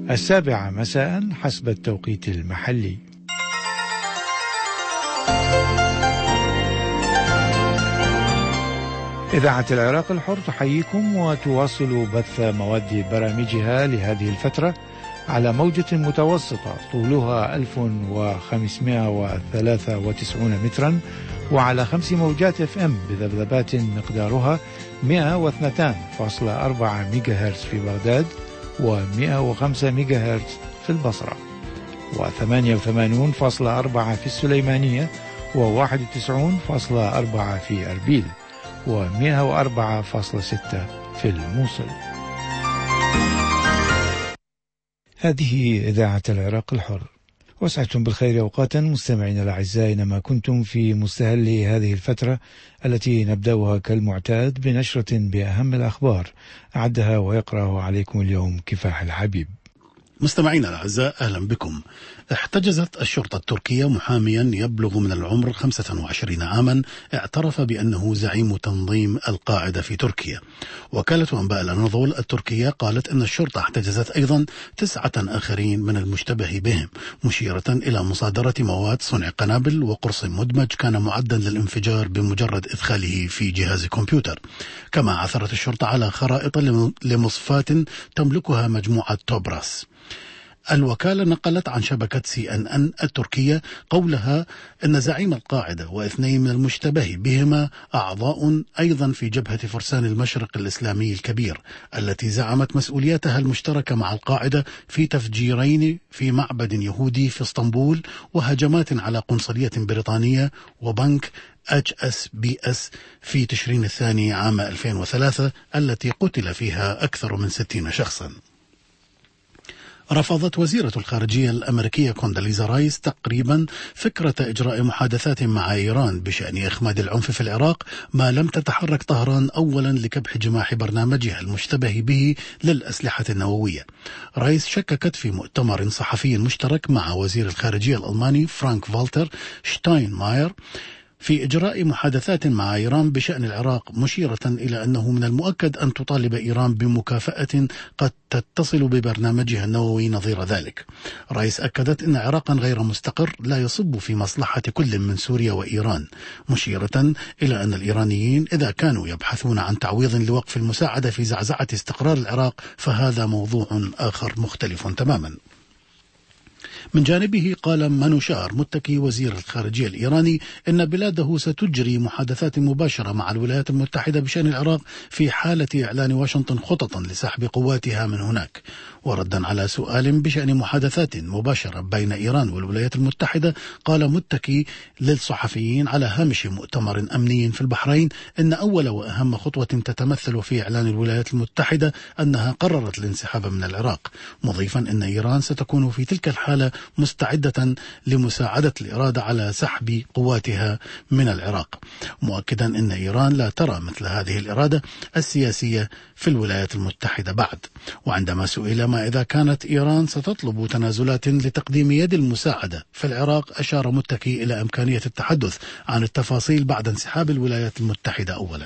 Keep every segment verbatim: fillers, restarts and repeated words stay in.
السابعة مساء حسب التوقيت المحلي. إذاعة العراق الحر تحييكم وتواصل بث مواد برامجها لهذه الفترة على موجة متوسطة طولها ألف وخمسمائة وثلاثة وتسعين مترا، وعلى خمس موجات اف ام بذبذبات مقدارها مئة واثنين فاصلة أربعة ميجا هرتز في بغداد، ومئة وخمسة ميجا هرتز في البصرة، وثمانية وثمانين فاصلة أربعة في السليمانية، وواحد وتسعين فاصلة أربعة في أربيل، ومئة وأربعة فاصلة ستة في الموصل. هذه إذاعة العراق الحر، وسعدتم بالخير أوقاتا مستمعين الأعزاء، إنما كنتم في مستهل هذه الفترة التي نبدأها كالمعتاد بنشرة بأهم الأخبار أعدها ويقرأه عليكم اليوم كفاح الحبيب. مستمعينا الأعزاء، أهلا بكم. احتجزت الشرطة التركية محاميا يبلغ من العمر خمسة وعشرين عاما اعترف بأنه زعيم تنظيم القاعدة في تركيا. وكالة أنباء الأناضول التركية قالت أن الشرطة احتجزت أيضا تسعة آخرين من المشتبه بهم، مشيرة إلى مصادرة مواد صنع قنابل وقرص مدمج كان معدا للانفجار بمجرد إدخاله في جهاز كمبيوتر. كما عثرت الشرطة على خرائط لمصفات تملكها مجموعة توبراس. الوكالة نقلت عن شبكة سي ان ان التركية قولها أن زعيم القاعدة واثنين من المشتبه بهما أعضاء أيضا في جبهة فرسان المشرق الإسلامي الكبير التي زعمت مسؤوليتها المشتركة مع القاعدة في تفجيرين في معبد يهودي في اسطنبول وهجمات على قنصلية بريطانية وبنك اتش اس بي اس في تشرين الثاني عام ألفين وثلاثة التي قتل فيها أكثر من ستين شخصا. رفضت وزيرة الخارجية الأمريكية كونداليزا رايس تقريبا فكرة إجراء محادثات مع إيران بشأن إخماد العنف في العراق، ما لم تتحرك طهران أولا لكبح جماح برنامجها المشتبه به للأسلحة النووية. رايس شككت في مؤتمر صحفي مشترك مع وزير الخارجية الألماني فرانك فالتر شتاينماير في إجراء محادثات مع إيران بشأن العراق، مشيرة إلى أنه من المؤكد أن تطالب إيران بمكافأة قد تتصل ببرنامجها النووي نظير ذلك. رايس أكدت أن عراقا غير مستقر لا يصب في مصلحة كل من سوريا وإيران، مشيرة إلى أن الإيرانيين إذا كانوا يبحثون عن تعويض لوقف المساعدة في زعزعة استقرار العراق فهذا موضوع آخر مختلف تماما. من جانبه قال مانوشار متكي وزير الخارجية الإيراني إن بلاده ستجري محادثات مباشرة مع الولايات المتحدة بشأن العراق في حالة إعلان واشنطن خططا لسحب قواتها من هناك. وردا على سؤال بشأن محادثات مباشرة بين إيران والولايات المتحدة، قال متكي للصحفيين على هامش مؤتمر أمني في البحرين إن أول وأهم خطوة تتمثل في إعلان الولايات المتحدة أنها قررت الانسحاب من العراق، مضيفا أن إيران ستكون في تلك الحالة مستعدة لمساعدة الإرادة على سحب قواتها من العراق، مؤكدا أن إيران لا ترى مثل هذه الإرادة السياسية في الولايات المتحدة بعد. وعندما سئل ما إذا كانت إيران ستطلب تنازلات لتقديم يد المساعدة في العراق، أشار متكي إلى إمكانية التحدث عن التفاصيل بعد انسحاب الولايات المتحدة أولا.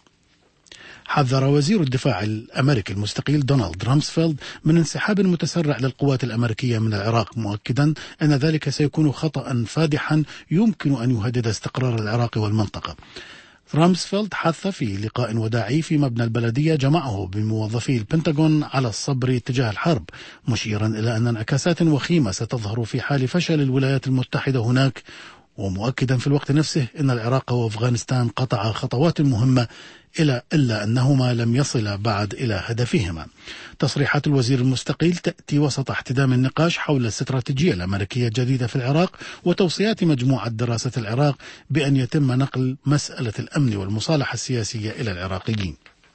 حذر وزير الدفاع الأمريكي المستقيل دونالد رامسفيلد من انسحاب متسرع للقوات الأمريكية من العراق، مؤكدا أن ذلك سيكون خطأ فادحا يمكن أن يهدد استقرار العراق والمنطقة. رامسفيلد حث في لقاء وداعي في مبنى البلدية جمعه بموظفي البنتاغون على الصبر تجاه الحرب، مشيرا إلى أن انعكاسات وخيمة ستظهر في حال فشل الولايات المتحدة هناك، ومؤكدا في الوقت نفسه أن العراق وأفغانستان قطعا خطوات مهمة إلى إلا أنهما لم يصلا بعد إلى هدفهما. تصريحات الوزير المستقيل تأتي وسط احتدام النقاش حول الاستراتيجية الأمريكية الجديدة في العراق وتوصيات مجموعة دراسة العراق بأن يتم نقل مسألة الأمن والمصالحة السياسية إلى العراقيين.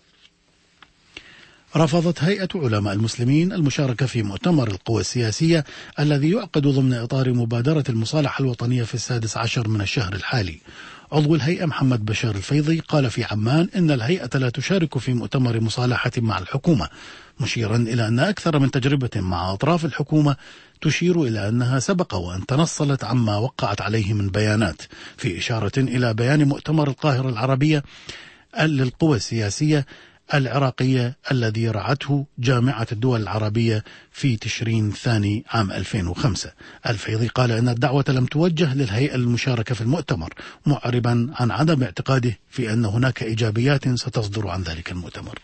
رفضت هيئة علماء المسلمين المشاركة في مؤتمر القوى السياسية الذي يعقد ضمن إطار مبادرة المصالحة الوطنية في السادس عشر من الشهر الحالي. عضو الهيئة محمد بشار الفيضي قال في عمان إن الهيئة لا تشارك في مؤتمر مصالحة مع الحكومة، مشيرا إلى أن أكثر من تجربة مع أطراف الحكومة تشير إلى أنها سبق وأن تنصلت عما وقعت عليه من بيانات، في إشارة إلى بيان مؤتمر القاهرة العربية للقوى السياسية العراقية الذي رعته جامعة الدول العربية في تشرين الثاني عام ألفين وخمسة. الفيضي قال أن الدعوة لم توجه للهيئة المشاركة في المؤتمر، معربا عن عدم اعتقاده في أن هناك إيجابيات ستصدر عن ذلك المؤتمر.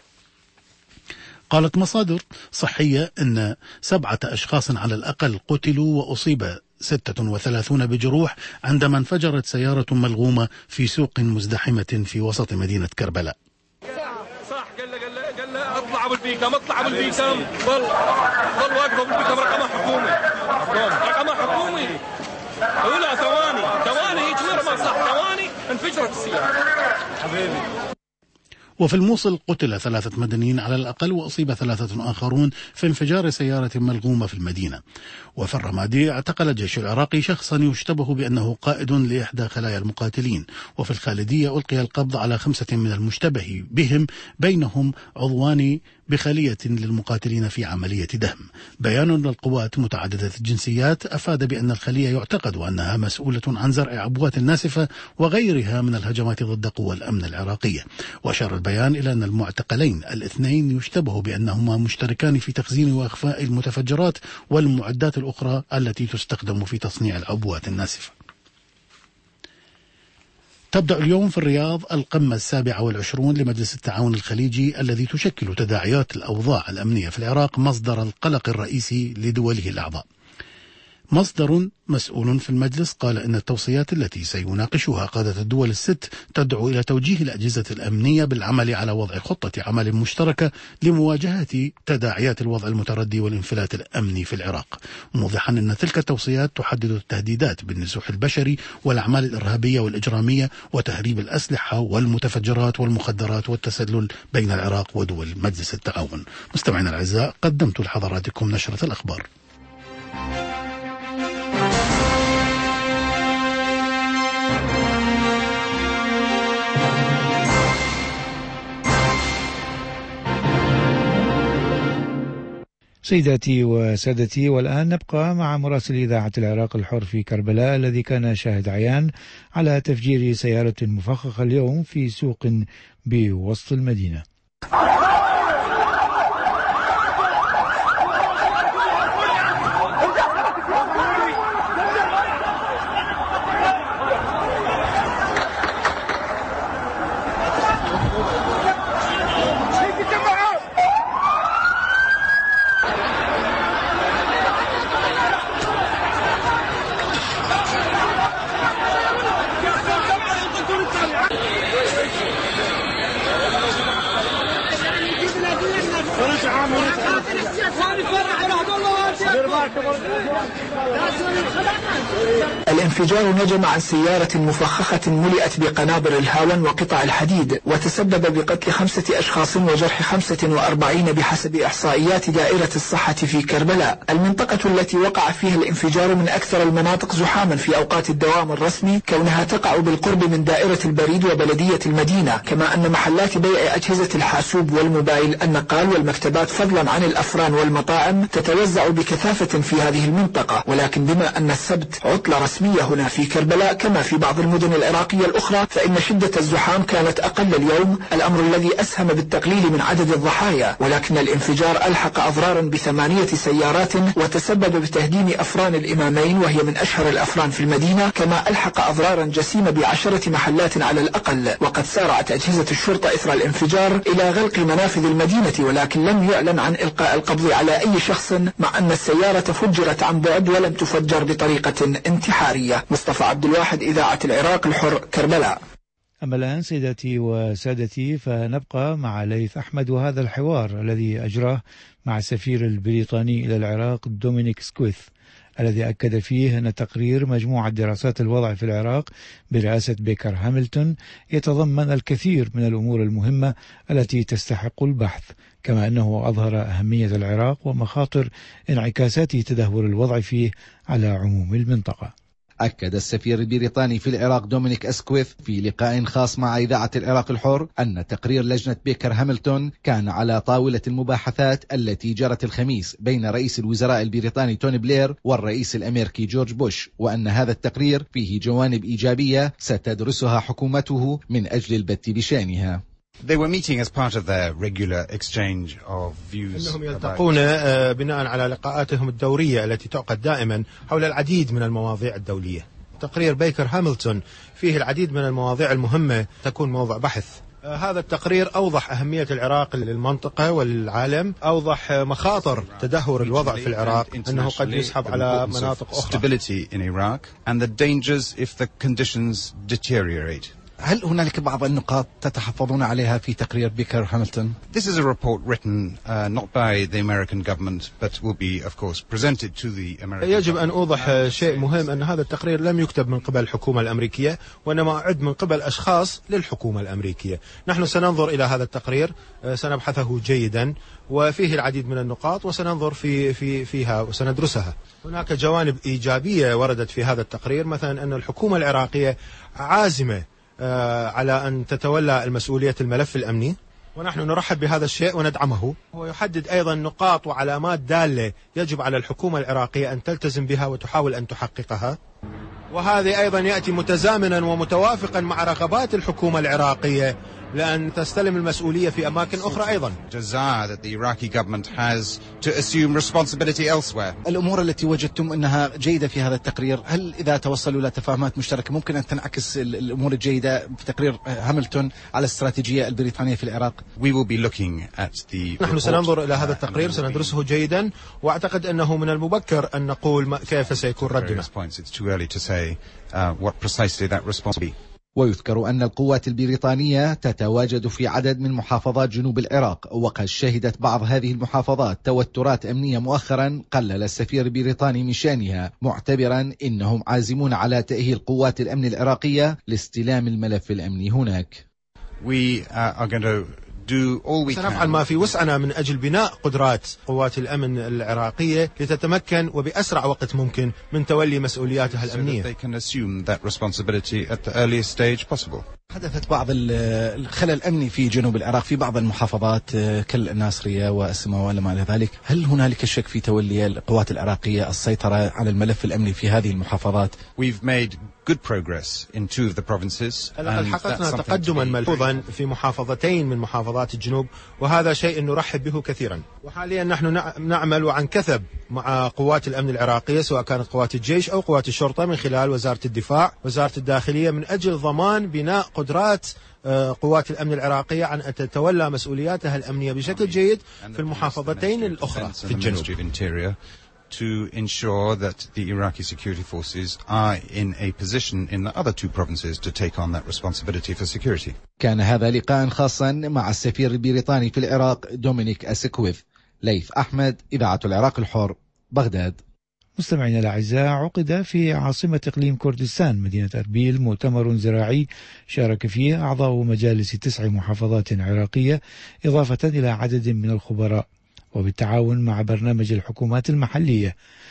قالت مصادر صحية أن سبعة أشخاص على الأقل قتلوا وأصيب ستة وثلاثون بجروح عندما انفجرت سيارة ملغومة في سوق مزدحمة في وسط مدينة كربلاء. صح، قال له قال له قال له اطلع بالبيكم اطلع بالبيكم ظل ظل واقفه بالبيكم رقمها حكومي رقمها حكومي ولا ثواني ثواني هيك ما صح ثواني انفجرت السيارة حبيبي. وفي الموصل قتل ثلاثة مدنيين على الأقل وأصيب ثلاثة آخرون في انفجار سيارة ملغومة في المدينة. وفي الرمادي اعتقل الجيش العراقي شخصا يشتبه بأنه قائد لإحدى خلايا المقاتلين. وفي الخالدية ألقي القبض على خمسة من المشتبه بهم، بينهم عضوان بخلية للمقاتلين في عملية دهم. بيان للقوات متعددة الجنسيات أفاد بأن الخلية يعتقد أنها مسؤولة عن زرع عبوات ناسفة وغيرها من الهجمات ضد قوى الأمن العراقية. وأشار البيان إلى أن المعتقلين الاثنين يشتبه بأنهما مشتركان في تخزين وإخفاء المتفجرات والمعدات الأخرى التي تستخدم في تصنيع العبوات الناسفة. تبدأ اليوم في الرياض القمة السابعة والعشرون لمجلس التعاون الخليجي الذي تشكل تداعيات الأوضاع الأمنية في العراق مصدر القلق الرئيسي لدوله الأعضاء. مصدر مسؤول في المجلس قال إن التوصيات التي سيناقشها قادة الدول الست تدعو إلى توجيه الأجهزة الأمنية بالعمل على وضع خطة عمل مشتركة لمواجهة تداعيات الوضع المتردي والانفلات الأمني في العراق، موضحا أن تلك التوصيات تحدد التهديدات بالنزوح البشري والأعمال الإرهابية والإجرامية وتهريب الأسلحة والمتفجرات والمخدرات والتسلل بين العراق ودول مجلس التعاون. مستمعينا الأعزاء، قدمت لحضراتكم نشرة الأخبار. سيداتي وسادتي، والآن نبقى مع مراسل إذاعة العراق الحر في كربلاء الذي كان شاهد عيان على تفجير سيارة مفخخة اليوم في سوق بوسط المدينة. الانفجار نجم عن سيارة مفخخة ملئت بقنابل الهاون وقطع الحديد، وتسبب بقتل خمسة أشخاص وجرح خمسة وأربعين بحسب إحصائيات دائرة الصحة في كربلاء. المنطقة التي وقع فيها الانفجار من أكثر المناطق زحاما في أوقات الدوام الرسمي، كونها تقع بالقرب من دائرة البريد وبلدية المدينة، كما أن محلات بيع أجهزة الحاسوب والموبايل، النقال والمكتبات فضلا عن الأفران والمطاعم تتوزع بكثافة في هذه المنطقة. ولكن بما أن السبت عطلة رسمية هنا في كربلاء كما في بعض المدن العراقية الأخرى، فإن شدة الزحام كانت أقل اليوم، الأمر الذي أسهم بالتقليل من عدد الضحايا. ولكن الانفجار ألحق أضرارا بثمانية سيارات وتسبب بتهديم أفران الإمامين وهي من أشهر الأفران في المدينة، كما ألحق أضرارا جسيمة بعشرة محلات على الأقل. وقد سارعت أجهزة الشرطة إثر الانفجار إلى غلق منافذ المدينة، ولكن لم يعلن عن إلقاء القبض على أي شخص، مع أن السيارة فجرت عن بعد ولم تفجر بطريقة انتحارية. مصطفى عبد الواحد، إذاعة العراق الحر، كربلاء. أما الآن سيداتي وسادتي، فنبقى مع ليث أحمد وهذا الحوار الذي أجراه مع السفير البريطاني إلى العراق دومينيك سكويث، الذي أكد فيه أن تقرير مجموعة دراسات الوضع في العراق برئاسة بيكر هاملتون يتضمن الكثير من الأمور المهمة التي تستحق البحث، كما أنه أظهر أهمية العراق ومخاطر انعكاسات تدهور الوضع فيه على عموم المنطقة. أكد السفير البريطاني في العراق دومينيك أسكويث في لقاء خاص مع إذاعة العراق الحر أن تقرير لجنة بيكر هاملتون كان على طاولة المباحثات التي جرت الخميس بين رئيس الوزراء البريطاني توني بلير والرئيس الأمريكي جورج بوش، وأن هذا التقرير فيه جوانب إيجابية ستدرسها حكومته من أجل البت بشأنها. They were meeting as part of their regular exchange of views. إنهم يلتقون بناء على لقاءاتهم الدورية التي تعقد دائما حول العديد من المواضيع الدولية. تقرير بيكر هاملتون فيه العديد من المواضيع المهمة تكون موضوع بحث. هذا التقرير أوضح أهمية العراق للمنطقة وللعالم، أوضح مخاطر تدهور الوضع في العراق أنه قد يسحب على مناطق أخرى. هل هنالك بعض النقاط تتحفظون عليها في تقرير بيكر هاملتون؟ This is a report written uh, not by the American government but will be of course presented to the American. يجب أن أوضح شيء مهم، أن هذا التقرير لم يكتب من قبل الحكومة الأمريكية وإنما أعد من قبل أشخاص للحكومة الأمريكية. نحن سننظر إلى هذا التقرير، سنبحثه جيدا وفيه العديد من النقاط وسننظر في في فيها وسندرسها. هناك جوانب إيجابية وردت في هذا التقرير، مثلا أن الحكومة العراقية عازمة على أن تتولى المسؤولية الملف الأمني، ونحن نرحب بهذا الشيء وندعمه. ويحدد أيضا نقاط وعلامات دالة يجب على الحكومة العراقية أن تلتزم بها وتحاول أن تحققها، وهذا أيضا يأتي متزامنا ومتوافقا مع رغبات الحكومة العراقية لأن تستلم المسؤولية في أماكن أخرى أيضا. الأمور التي وجدتم أنها جيدة في هذا التقرير، هل إذا توصلوا إلى تفاهمات مشتركة ممكن أن تنعكس الأمور الجيدة في تقرير هاملتون على الاستراتيجية البريطانية في العراق؟ We will be looking at the نحن سننظر إلى هذا التقرير، سندرسه جيدا، وأعتقد أنه من المبكر أن نقول كيف سيكون ردنا. ويذكر أن القوات البريطانية تتواجد في عدد من محافظات جنوب العراق، وقد شهدت بعض هذه المحافظات توترات أمنية مؤخرا قلل السفير البريطاني من شأنها، معتبرا إنهم عازمون على تأهيل قوات الأمن العراقية لاستلام الملف الأمني هناك. We are going to سنفعل ما في وسعنا من أجل بناء قدرات قوات الأمن العراقية لتتمكن وبأسرع وقت ممكن من تولي مسؤولياتها الأمنية. حدثت بعض الخلل الأمني في جنوب العراق في بعض المحافظات كالناصرية والسماوة وما إلى ذلك، هل هنالك شك في تولي القوات العراقية السيطرة على الملف الأمني في هذه المحافظات؟ We've made good progress in two of the provinces. لقد حققنا تقدما ملحوظا في محافظتين من محافظات الجنوب، وهذا شيء نرحب به كثيرا. وحاليا نحن نعمل عن كثب مع قوات الأمن العراقية سواء كانت قوات الجيش أو قوات الشرطة من خلال وزارة الدفاع وزارة الداخلية من أجل ضمان بناء قدرات قوات الأمن العراقية عن أن تتولى مسؤولياتها الأمنية بشكل جيد في المحافظتين الأخرى في الجنوب. to ensure that the Iraqi security forces are in a position in the other two provinces to take on that responsibility for security. كان هذا لقاء خاصا مع السفير البريطاني في العراق دومينيك أسكويث. ليث أحمد، إذاعة العراق الحر، بغداد. مستمعينا الأعزاء، عقد في عاصمة إقليم كردستان مدينة أربيل مؤتمر زراعي شارك فيه أعضاء مجالس تسع محافظات عراقية إضافة إلى عدد من الخبراء، وبالتعاون مع برنامج الحكومات المحلية.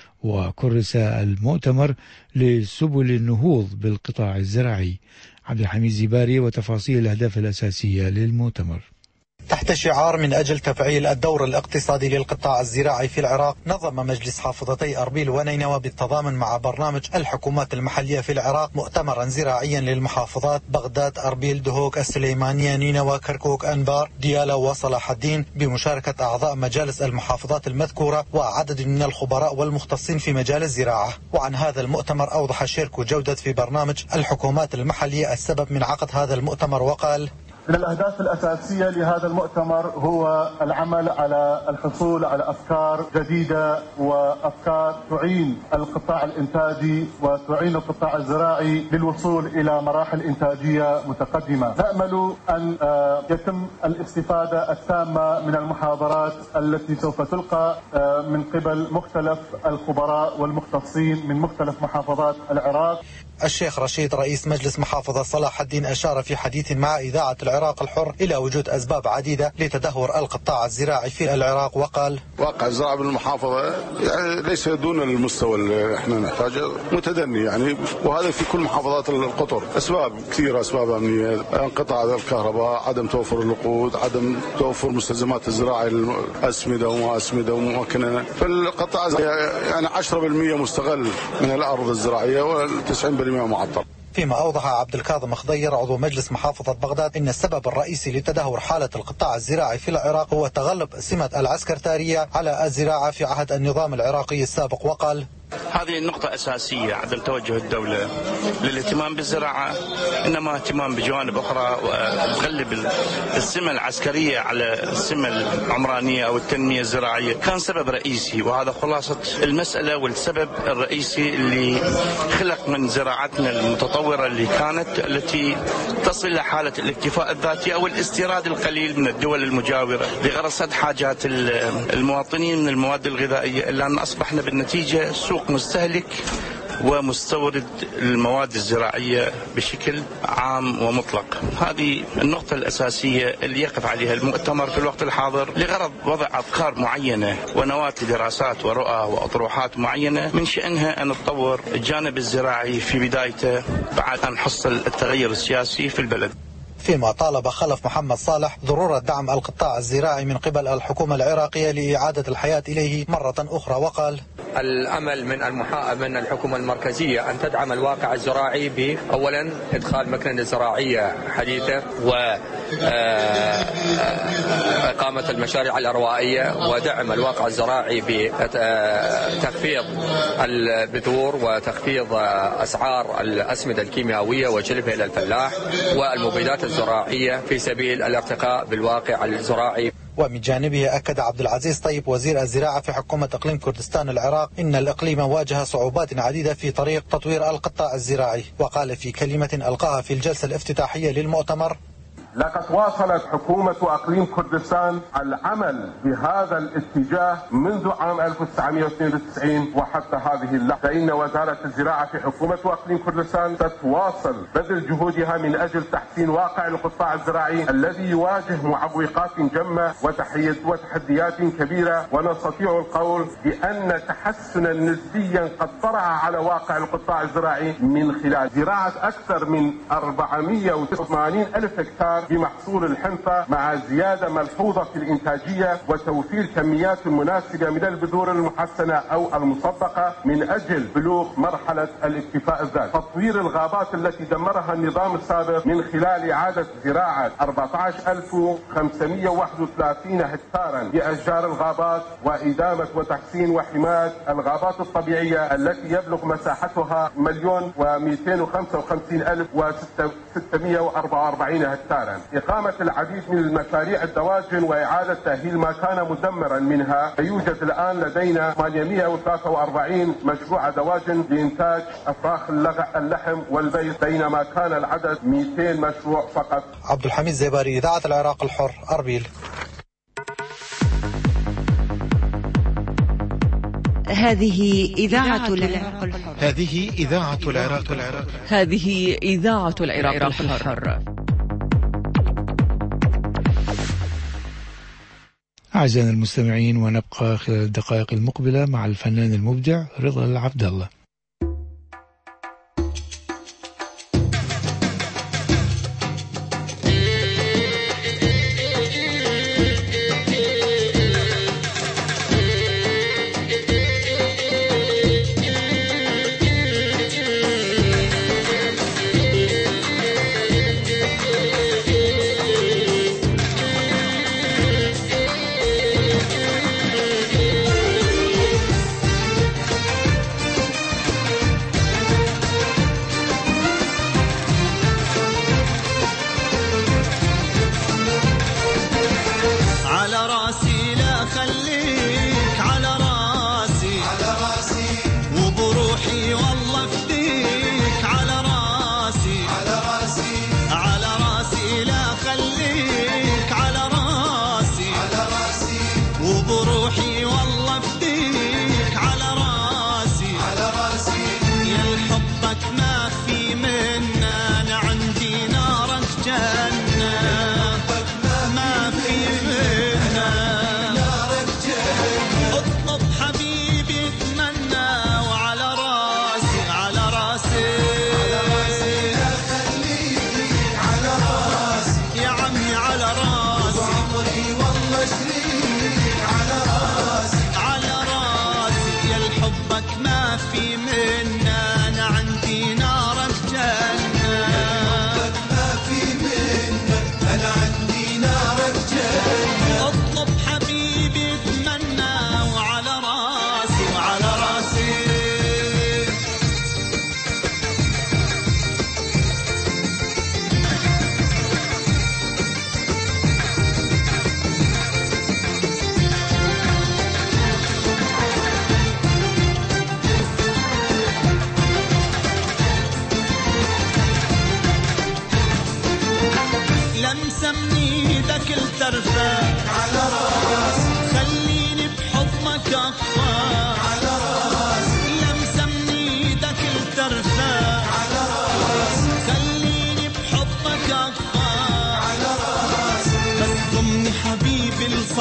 وكرس المؤتمر لسبل النهوض بالقطاع الزراعي. عبد الحميد زباري وتفاصيل الأهداف الأساسية للمؤتمر. تحت شعار من أجل تفعيل الدور الاقتصادي للقطاع الزراعي في العراق، نظم مجلس حافظتي أربيل ونينوى بالتضامن مع برنامج الحكومات المحلية في العراق مؤتمرا زراعيا للمحافظات بغداد، أربيل، دهوك، السليمانية، نينوى، كركوك، أنبار، ديالى وصلاح الدين، بمشاركة أعضاء مجالس المحافظات المذكورة وعدد من الخبراء والمختصين في مجال الزراعة. وعن هذا المؤتمر أوضح شيركو جودة في برنامج الحكومات المحلية السبب من عقد هذا المؤتمر وقال: من الأهداف الأساسية لهذا المؤتمر هو العمل على الحصول على أفكار جديدة وأفكار تعين القطاع الإنتاجي وتعين القطاع الزراعي للوصول إلى مراحل إنتاجية متقدمة. نأمل أن يتم الاستفادة التامة من المحاضرات التي سوف تلقى من قبل مختلف الخبراء والمختصين من مختلف محافظات العراق. الشيخ رشيد رئيس مجلس محافظة صلاح الدين أشار في حديث مع إذاعة العراق الحر إلى وجود أسباب عديدة لتدهور القطاع الزراعي في العراق وقال: واقع الزراعة بالمحافظة يعني ليس دون المستوى اللي احنا نحتاجه، متدني يعني، وهذا في كل محافظات القطر. أسباب كثيرة، أسباب أمنية، انقطاع الكهرباء، عدم توفر الوقود، عدم توفر مستلزمات الزراعة، الأسمدة وما أسمدة وممكنة. فالقطاع يعني عشرة بالمئة مستغل من الأرض الزراعية وتسعين بالمئة معطل. فيما أوضح عبد الكاظم خضير عضو مجلس محافظة بغداد إن السبب الرئيسي لتدهور حالة القطاع الزراعي في العراق هو تغلب سمة العسكرتارية على الزراعة في عهد النظام العراقي السابق. وقال: هذه النقطة أساسية، عدم توجه الدولة للاهتمام بالزراعة، إنما اهتمام بجوانب أخرى وتغلب السمة العسكرية على السمة العمرانية أو التنمية الزراعية كان سبب رئيسي، وهذا خلاصة المسألة والسبب الرئيسي اللي خلق من زراعتنا المتطورة اللي كانت التي تصل إلى حالة الاكتفاء الذاتي أو الاستيراد القليل من الدول المجاورة لغرض سد حاجات المواطنين من المواد الغذائية، إلا أن أصبحنا بالنتيجة سوق مستهلك ومستورد المواد الزراعية بشكل عام ومطلق. هذه النقطة الأساسية اللي يقف عليها المؤتمر في الوقت الحاضر لغرض وضع أفكار معينة ونواة لدراسات ورؤى وأطروحات معينة من شأنها أن تطور الجانب الزراعي في بدايته بعد أن حصل التغير السياسي في البلد. فيما طالب خلف محمد صالح ضرورة دعم القطاع الزراعي من قبل الحكومة العراقية لإعادة الحياة إليه مرة أخرى. وقال: الأمل من المحا... من الحكومة المركزية أن تدعم الواقع الزراعي بأولا إدخال مكنة زراعية حديثة وإقامة المشاريع الأروائية ودعم الواقع الزراعي بتخفيض البذور وتخفيض أسعار الأسمدة الكيميائية وجلبها إلى الفلاح والمبيدات الزراعية في سبيل الارتقاء بالواقع الزراعي. ومن جانبه أكد عبد العزيز طيب وزير الزراعة في حكومة إقليم كردستان العراق إن الإقليم واجه صعوبات عديدة في طريق تطوير القطاع الزراعي. وقال في كلمة ألقاها في الجلسة الافتتاحية للمؤتمر: لقد واصلت حكومة أقليم كردستان العمل بهذا الاتجاه منذ عام ألف وتسعمئة واثنين وتسعين وحتى هذه اللحظة، فإن وزارة الزراعة في حكومة أقليم كردستان ستواصل بذل جهودها من أجل تحسين واقع القطاع الزراعي الذي يواجه معوقات جمة وتحديات كبيرة، ونستطيع القول بأن تحسنا نسبيا قد طرأ على واقع القطاع الزراعي من خلال زراعة أكثر من أربعمئة وتسعة وثمانين ألف هكتار بمحصول الحنطة، مع زيادة ملحوظة في الإنتاجية وتوفير كميات مناسبة من البذور المحسنة أو المصدقة من أجل بلوغ مرحلة الاكتفاء الذاتي. تطوير الغابات التي دمرها النظام السابق من خلال إعادة زراعة أربعة عشر ألف وخمسمئة وواحد وثلاثين هكتارا بأشجار الغابات، وإدامة وتحسين وحماية الغابات الطبيعية التي يبلغ مساحتها مليون ومئتين وخمسة وخمسين ألف وستمئة وأربعة وأربعين هكتارا. إقامة العديد من المشاريع الدواجن وإعادة تأهيل ما كان مدمرا منها. يوجد الآن لدينا ثمانمئة وثلاثة وأربعين مشروع دواجن لإنتاج أفراخ اللحم والبيض، بينما كان العدد مئتين مشروع فقط. عبد الحميد زيباري، إذاعة العراق الحر، أربيل. هذه إذاعة العراق الحر. هذه إذاعة العراق الحر. هذه إذاعة العراق الحر. أعزائنا المستمعين، ونبقى خلال الدقائق المقبلة مع الفنان المبدع رضا العبد الله.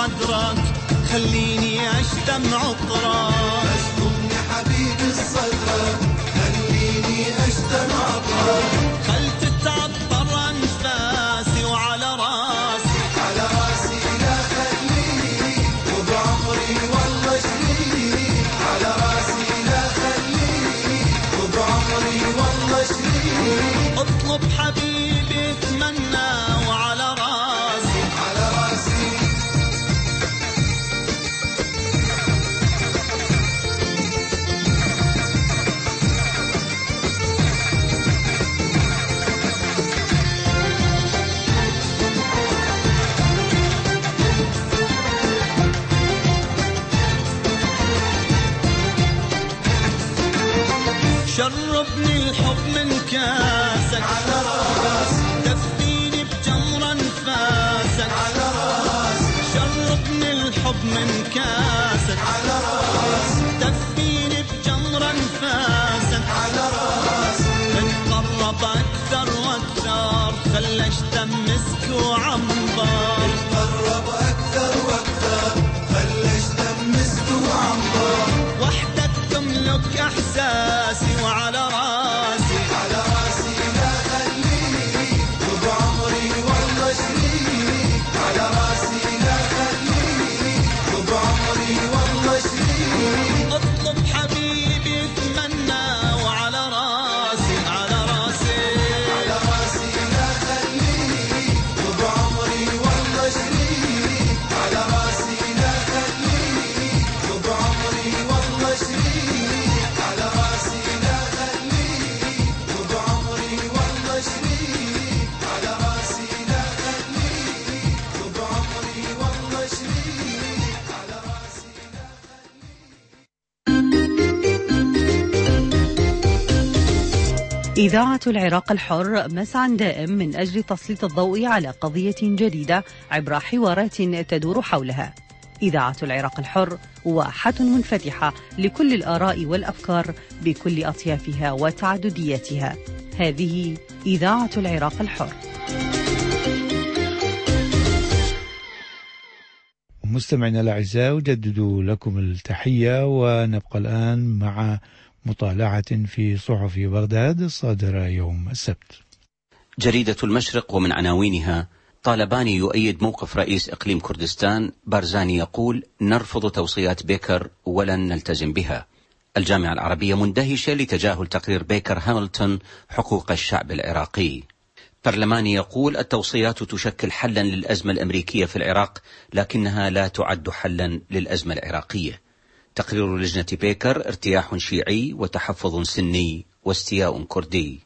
صدرك خليني أشتم عطرك اسكبني حبيبي الصدرك خليني أشتم عطرك خل تتعطر أنفاسي وعلى راسي على راسي لا خليني وبعمري والله شريك على راسي لا خليني وبعمري والله شريك اطلب حبيبي اتمنى وعلى راسي على راسي شربني الحب من كاسك على راسي دفيني بجمر انفاسك على راسي شربني الحب من كاسك على راسي دفيني بجمر انفاسك على راسي نتقرب اكثر واكثر خلى اشتم مسك وعنبر نتقرب اكثر واكثر خلى اشتم مسك وعنبر وحدك تملك احساسي وعلى راسي على راسي لا خليني وبعمري والله شريك على راسي لا خليني وبعمري والله شريك اطلب حبيبي اتمنى وعلى راسي على راسي على راسي لا خليني وبعمري والله شريك على راسي لا خليني وبعمري والله شريك على راسي لا خليني وبعمري والله شريك على راسي لا خليني وبعمري والله شريك على راسي إذاعة العراق الحر مسعى دائم من أجل تسليط الضوء على قضية جديدة عبر حوارات تدور حولها. إذاعة العراق الحر واحة منفتحة لكل الآراء والأفكار بكل أطيافها وتعددياتها. هذه إذاعة العراق الحر. مستمعينا الأعزاء، أجدد لكم التحية، ونبقى الآن مع مطالعة في صحف بغداد الصادرة يوم السبت. جريدة المشرق ومن عناوينها: طالباني يؤيد موقف رئيس إقليم كردستان، بارزاني يقول نرفض توصيات بيكر ولن نلتزم بها. الجامعة العربية مندهشة لتجاهل تقرير بيكر هاملتون حقوق الشعب العراقي. برلماني يقول التوصيات تشكل حلا للأزمة الأمريكية في العراق لكنها لا تعد حلا للأزمة العراقية. تقرير لجنة بيكر: ارتياح شيعي وتحفظ سني واستياء كردي.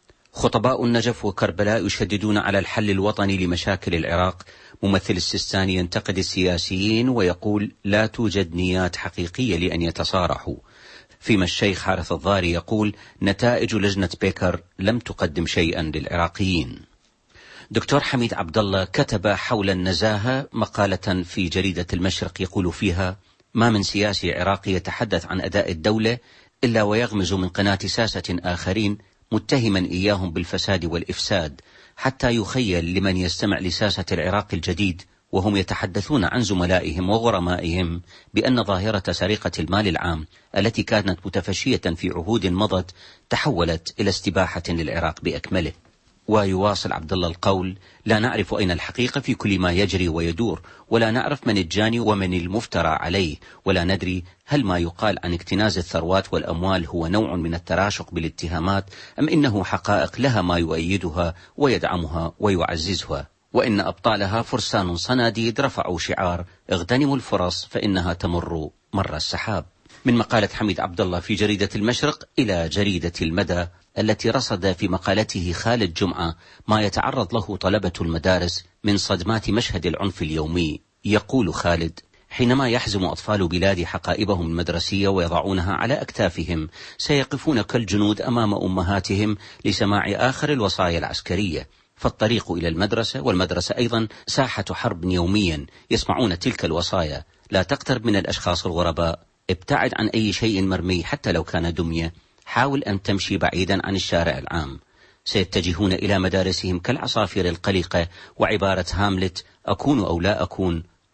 خطباء النجف وكربلاء يشددون على الحل الوطني لمشاكل العراق. ممثل السيستاني ينتقد السياسيين ويقول لا توجد نيات حقيقية لأن يتصارحوا. فيما الشيخ حارث الضاري يقول نتائج لجنة بيكر لم تقدم شيئا للعراقيين. دكتور حميد عبد الله كتب حول النزاهة مقالة في جريدة المشرق يقول فيها: ما من سياسي عراقي يتحدث عن أداء الدولة إلا ويغمز من قناة ساسة آخرين متهما إياهم بالفساد والإفساد، حتى يخيل لمن يستمع لساسة العراق الجديد وهم يتحدثون عن زملائهم وغرمائهم بأن ظاهرة سرقة المال العام التي كانت متفشية في عهود مضت تحولت إلى استباحة للعراق بأكمله. ويواصل عبد الله القول: لا نعرف أين الحقيقة في كل ما يجري ويدور، ولا نعرف من الجاني ومن المفترى عليه، ولا ندري هل ما يقال عن اكتناز الثروات والأموال هو نوع من التراشق بالاتهامات أم إنه حقائق لها ما يؤيدها ويدعمها ويعززها، وإن أبطالها فرسان صناديد رفعوا شعار اغتنموا الفرص فإنها تمر مر السحاب. من مقالة حميد عبد الله في جريدة المشرق إلى جريدة المدى التي رصد في مقالته خالد جمعة ما يتعرض له طلبة المدارس من صدمات مشهد العنف اليومي. يقول خالد: حينما يحزم أطفال بلادي حقائبهم المدرسية ويضعونها على أكتافهم سيقفون كالجنود أمام أمهاتهم لسماع آخر الوصايا العسكرية، فالطريق إلى المدرسة والمدرسة أيضا ساحة حرب يوميا. يسمعون تلك الوصايا: لا تقترب من الأشخاص الغرباء، ابتعد عن أي شيء مرمي حتى لو كان دمية، حاول أن تمشي بعيدا عن الشارع العام. سيتجهون إلى مدارسهم كالعصافير القلقة وعبارة هاملت: أكون أو لا أكون،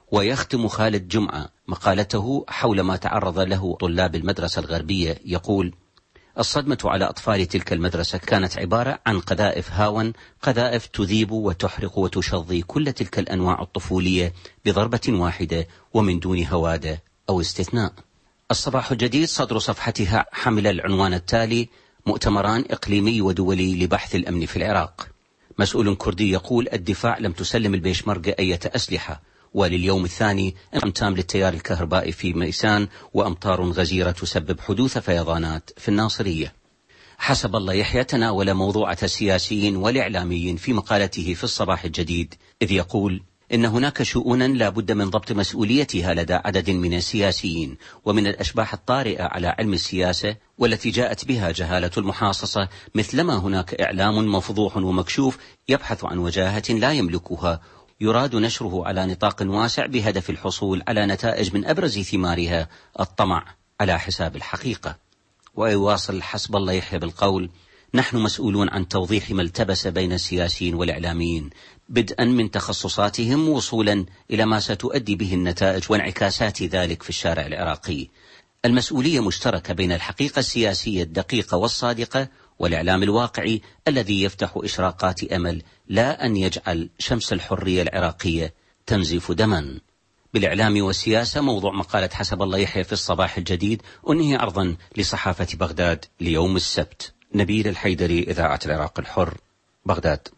ويختم خالد جمعة مقالته حول ما تعرض له طلاب المدرسة الغربية يقول: الصدمة على أطفال تلك المدرسة كانت عبارة عن قذائف هاون، قذائف تذيب وتحرق وتشظي كل تلك الأنواع الطفولية بضربة واحدة ومن دون هوادة أو استثناء. الصباح الجديد صدر صفحتها حمل العنوان التالي: مؤتمران إقليمي ودولي لبحث الأمن في العراق. مسؤول كردي يقول: الدفاع لم تسلم البيشمركة أي أسلحة. ولليوم الثاني انقطاع تام للتيار الكهربائي في ميسان، وأمطار غزيرة تسبب حدوث فيضانات في الناصرية. حسب الله يحيى تناول موضوعة السياسيين والإعلاميين في مقالته في الصباح الجديد، إذ يقول: إن هناك شؤونا لا بد من ضبط مسؤوليتها لدى عدد من السياسيين، ومن الأشباح الطارئة على علم السياسة والتي جاءت بها جهالة المحاصصة، مثلما هناك إعلام مفضوح ومكشوف يبحث عن وجاهة لا يملكها، يراد نشره على نطاق واسع بهدف الحصول على نتائج من أبرز ثمارها الطمع على حساب الحقيقة. ويواصل حسب الله يحيى بالقول: نحن مسؤولون عن توضيح ما التبس بين السياسيين والإعلاميين، بدءا من تخصصاتهم وصولا إلى ما ستؤدي به النتائج وانعكاسات ذلك في الشارع العراقي. المسؤولية مشتركة بين الحقيقة السياسية الدقيقة والصادقة والإعلام الواقعي الذي يفتح إشراقات أمل، لا أن يجعل شمس الحرية العراقية تنزف دما. بالإعلام والسياسة موضوع مقالة حسب الله يحيى في الصباح الجديد أنهي عرضا لصحافة بغداد ليوم السبت. نبيل الحيدري، إذاعة العراق الحر، بغداد.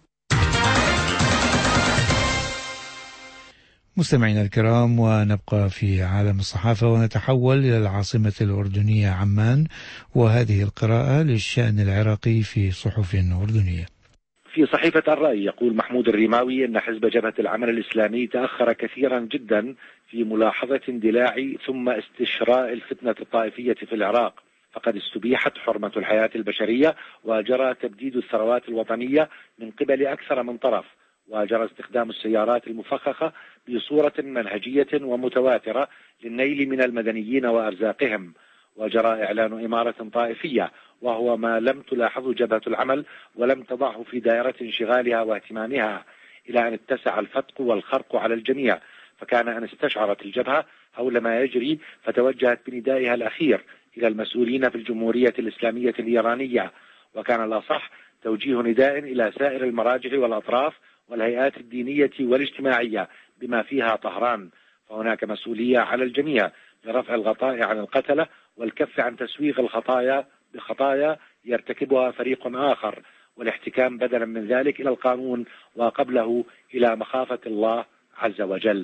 مستمعينا الكرام، ونبقى في عالم الصحافة ونتحول إلى العاصمة الأردنية عمان، وهذه القراءة للشأن العراقي في صحف أردنية. في صحيفة الرأي يقول محمود الرماوي أن حزب جبهة العمل الإسلامي تأخر كثيرا جدا في ملاحظة اندلاع ثم استشراء الفتنة الطائفية في العراق، فقد استبيحت حرمة الحياة البشرية، وجرى تبديد الثروات الوطنية من قبل أكثر من طرف، وجرى استخدام السيارات المفخخة بصورة منهجية ومتواترة للنيل من المدنيين وأرزاقهم، وجرى إعلان إمارة طائفية، وهو ما لم تلاحظه جبهة العمل ولم تضعه في دائرة انشغالها واهتمامها، إلى أن اتسع الفتق والخرق على الجميع، فكان أن استشعرت الجبهة هول ما يجري فتوجهت بندائها الأخير إلى المسؤولين في الجمهورية الإسلامية الإيرانية، وكان الأصح توجيه نداء إلى سائر المراجع والأطراف والهيئات الدينية والاجتماعية بما فيها طهران، فهناك مسؤولية على الجميع لرفع الغطاء عن القتلة والكف عن تسويغ الخطايا بخطايا يرتكبها فريق آخر، والاحتكام بدلا من ذلك إلى القانون وقبله إلى مخافة الله عز وجل.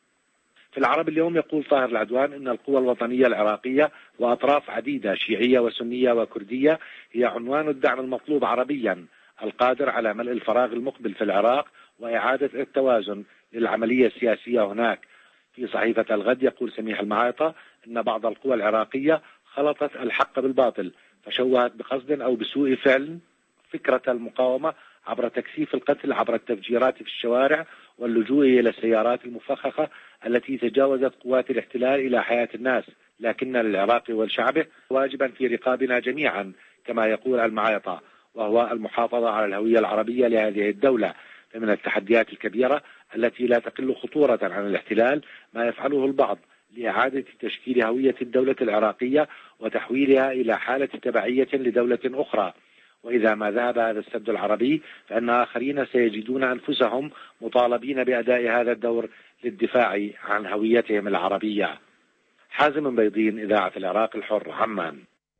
في العرب اليوم يقول طاهر العدوان إن القوى الوطنية العراقية وأطراف عديدة شيعية وسنية وكردية هي عنوان الدعم المطلوب عربيا القادر على ملء الفراغ المقبل في العراق وإعادة التوازن للعملية السياسية هناك. في صحيفة الغد يقول سميح المعايطة إن بعض القوى العراقية خلطت الحق بالباطل، فشوهت بقصد أو بسوء فعل فكرة المقاومة عبر تكثيف القتل عبر التفجيرات في الشوارع واللجوء إلى السيارات المفخخة التي تجاوزت قوات الاحتلال إلى حياة الناس، لكن للعراق والشعب واجبا في رقابنا جميعا كما يقول المعايطة، وهو المحافظة على الهوية العربية لهذه الدولة. فمن التحديات الكبيرة التي لا تقل خطورة عن الاحتلال ما يفعله البعض لإعادة تشكيل هوية الدولة العراقية وتحويلها إلى حالة تبعية لدولة أخرى، وإذا ما ذهب هذا السد العربي فإن آخرين سيجدون أنفسهم مطالبين بأداء هذا الدور للدفاع عن هويتهم العربية. حازم بيضين، إذاعة العراق الحر، عمان.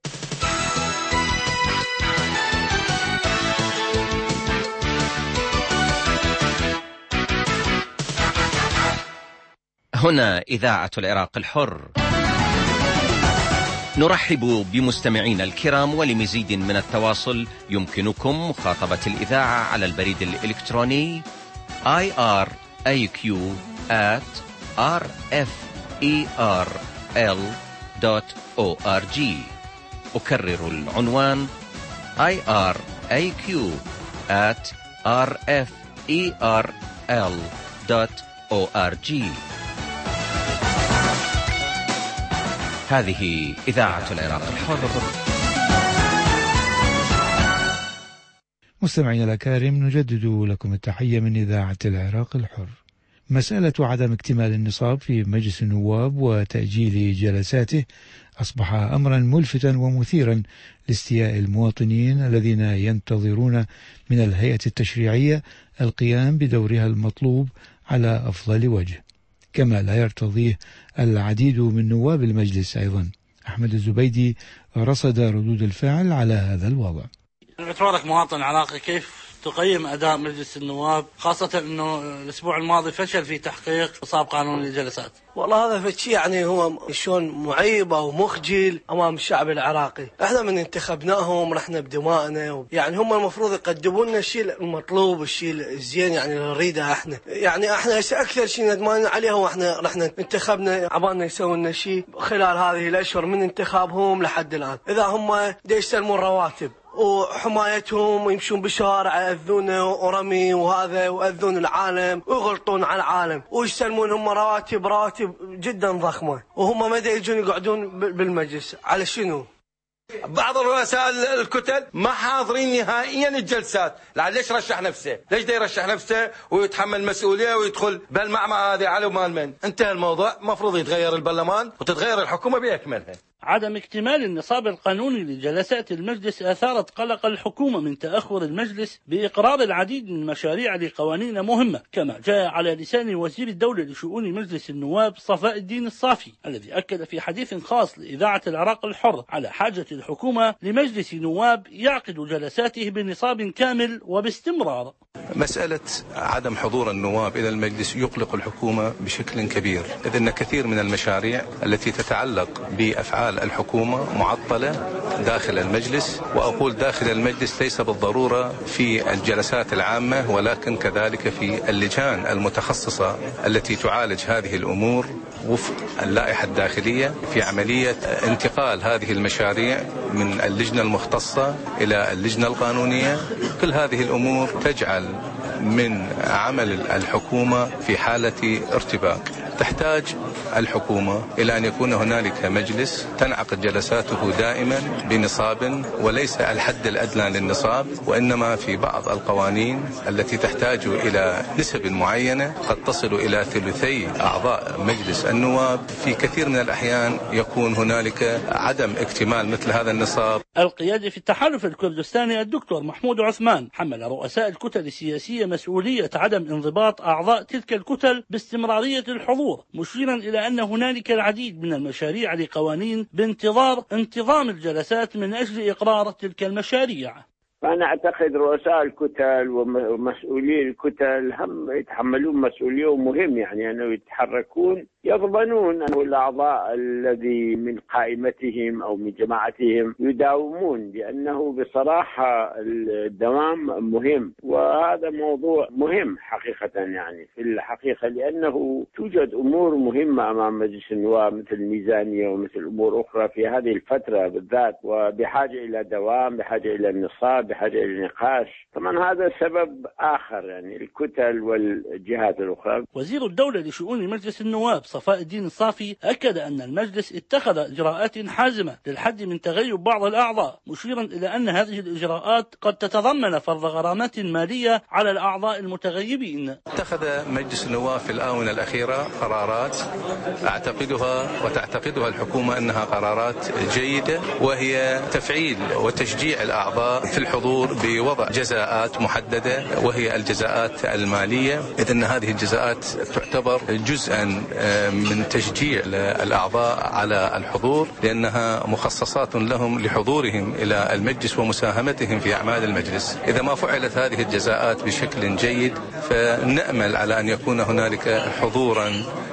هنا إذاعة العراق الحر، نرحب بمستمعينا الكرام، ولمزيد من التواصل يمكنكم مخاطبة الإذاعة على البريد الإلكتروني آي آر إيه كيو آت آر إف إي آر إل دوت أو آر جي. أكرر العنوان آي آر إيه كيو آت آر إف إي آر إل دوت أو آر جي. هذه إذاعة العراق الحر. مستمعينا الأكارم، نجدد لكم التحية من إذاعة العراق الحر. مسألة عدم اكتمال النصاب في مجلس النواب وتأجيل جلساته أصبح أمرا ملفتا ومثيرا لاستياء المواطنين الذين ينتظرون من الهيئة التشريعية القيام بدورها المطلوب على أفضل وجه، كما لا يرتضيه العديد من نواب المجلس أيضا. أحمد الزبيدي رصد ردود الفعل على هذا الوضع. باعتبارك مواطن عراقي، كيف تقيم أداء مجلس النواب، خاصة أنه الأسبوع الماضي فشل في تحقيق نصاب قانوني للجلسات؟ والله هذا فشي يعني هو شلون معيب أو مخجل أمام الشعب العراقي. احنا من انتخبناهم رحنا بدمائنا، يعني هم المفروض يقدموا لنا الشيء المطلوب، الشيء الزين يعني اللي نريده احنا. يعني احنا أكثر شيء ندمان عليه هو احنا رحنا انتخبنا عبالنا يسوي لنا شيء خلال هذه الأشهر من انتخابهم لحد الآن. إذا هم دا يستلمون رواتب وحمايتهم ويمشون بالشوارع يأذون ورمي وهذا ويأذون العالم ويغلطون على العالم ويستلمون هم رواتب رواتب جدا ضخمة، وهم ما يجون يقعدون بالمجلس على شنو؟ بعض الرؤساء الكتل ما حاضرين نهائيا الجلسات. ليش رشح نفسه؟ ليش دا يرشح نفسه ويتحمل مسؤولية ويدخل بالمعمعة هذه على مال من؟ انتهى الموضوع. مفروض يتغير البرلمان وتتغير الحكومة بأكملها. عدم اكتمال النصاب القانوني لجلسات المجلس أثارت قلق الحكومة من تأخر المجلس بإقرار العديد من مشاريع لقوانين مهمة، كما جاء على لسان وزير الدولة لشؤون مجلس النواب صفاء الدين الصافي، الذي أكد في حديث خاص لإذاعة العراق الحر على حاجة الحكومة لمجلس نواب يعقد جلساته بنصاب كامل وباستمرار. مسألة عدم حضور النواب إلى المجلس يقلق الحكومة بشكل كبير، إذ أن كثير من المشاريع التي تتعلق بأفعال الحكومة معطلة داخل المجلس، وأقول داخل المجلس ليس بالضرورة في الجلسات العامة، ولكن كذلك في اللجان المتخصصة التي تعالج هذه الأمور وفق اللائحة الداخلية في عملية انتقال هذه المشاريع من اللجنة المختصة إلى اللجنة القانونية. كل هذه الأمور تجعل من عمل الحكومة في حالة ارتباك. تحتاج الحكومة إلى أن يكون هنالك مجلس تنعقد جلساته دائما بنصاب، وليس الحد الأدنى للنصاب، وإنما في بعض القوانين التي تحتاج إلى نسب معينة قد تصل إلى ثلثي أعضاء مجلس النواب. في كثير من الأحيان يكون هنالك عدم اكتمال مثل هذا النصاب. القيادي في التحالف الكردستاني الدكتور محمود عثمان حمل رؤساء الكتل السياسية مسؤولية عدم انضباط أعضاء تلك الكتل باستمرارية الحضور، مشيرا إلى أن هنالك العديد من المشاريع لقوانين بانتظار انتظام الجلسات من أجل إقرار تلك المشاريع. فأنا أعتقد رؤساء الكتل ومسؤولي الكتل هم يتحملون مسؤولية مهم، يعني أنه يتحركون يضمنون أن الأعضاء الذي من قائمتهم أو من جماعتهم يداومون، لأنه بصراحة الدوام مهم، وهذا موضوع مهم حقيقة يعني في الحقيقة، لأنه توجد أمور مهمة أمام مجلس النواب مثل الميزانية ومثل أمور أخرى في هذه الفترة بالذات، وبحاجة إلى دوام، بحاجة إلى النصاب، بحاجة إلى نقاش. طبعا هذا سبب آخر، يعني الكتل والجهات الأخرى. وزير الدولة لشؤون مجلس النواب صفاء الدين الصافي أكد أن المجلس اتخذ إجراءات حازمة للحد من تغيب بعض الأعضاء، مشيرا إلى أن هذه الإجراءات قد تتضمن فرض غرامات مالية على الأعضاء المتغيبين. اتخذ مجلس النواب في الآونة الأخيرة قرارات أعتقدها وتعتقدها الحكومة أنها قرارات جيدة، وهي تفعيل وتشجيع الأعضاء في الحضور بوضع جزاءات محددة، وهي الجزاءات المالية، إذ أن هذه الجزاءات تعتبر جزءا من تشجيع الأعضاء على الحضور، لأنها مخصصات لهم لحضورهم إلى المجلس ومساهمتهم في أعمال المجلس. إذا ما فعلت هذه الجزاءات بشكل جيد فنأمل على أن يكون هنالك حضورا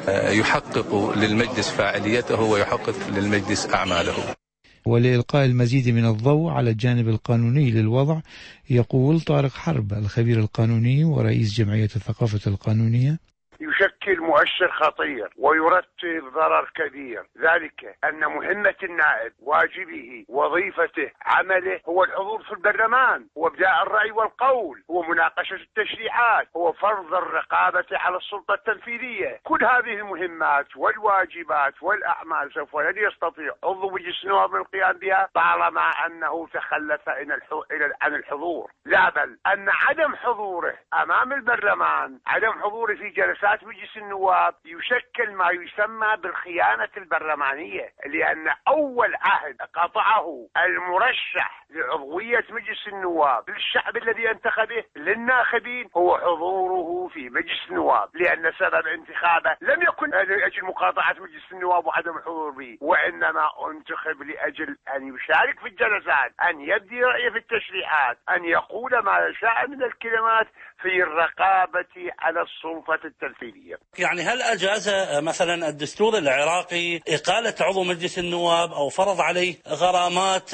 يحقق للمجلس فاعليته ويحقق للمجلس أعماله. ولإلقاء المزيد من الضوء على الجانب القانوني للوضع، يقول طارق حرب الخبير القانوني ورئيس جمعية الثقافة القانونية: يشكل مؤشر خطير ويرتب ضرر كبير، ذلك أن مهمة النائب، واجبه، وظيفته، عمله هو الحضور في البرلمان، وابداء الرأي والقول، ومناقشة التشريعات، وفرض الرقابة على السلطة التنفيذية. كل هذه المهمات والواجبات والأعمال سوف لن يستطيع عضو مجلس النواب من القيام بها طالما أنه تخلف عن الحضور. لا بل أن عدم حضوره أمام البرلمان، عدم حضوره في جلسات مجلس النواب يشكل ما يسمى بالخيانة البرلمانية، لأن أول عهد قطعه المرشح لعضوية مجلس النواب للشعب الذي انتخبه للناخبين هو حضوره في مجلس النواب، لأن سبب انتخابه لم يكن لأجل مقاطعة مجلس النواب وعدم الحضور به، وإنما انتخب لأجل أن يشارك في الجلسات، أن يبدي رأيه في التشريعات، أن يقول ما يشاء من الكلمات في الرقابة على السلطة التنفيذية. يعني هل أجاز مثلا الدستور العراقي إقالة عضو مجلس النواب أو فرض عليه غرامات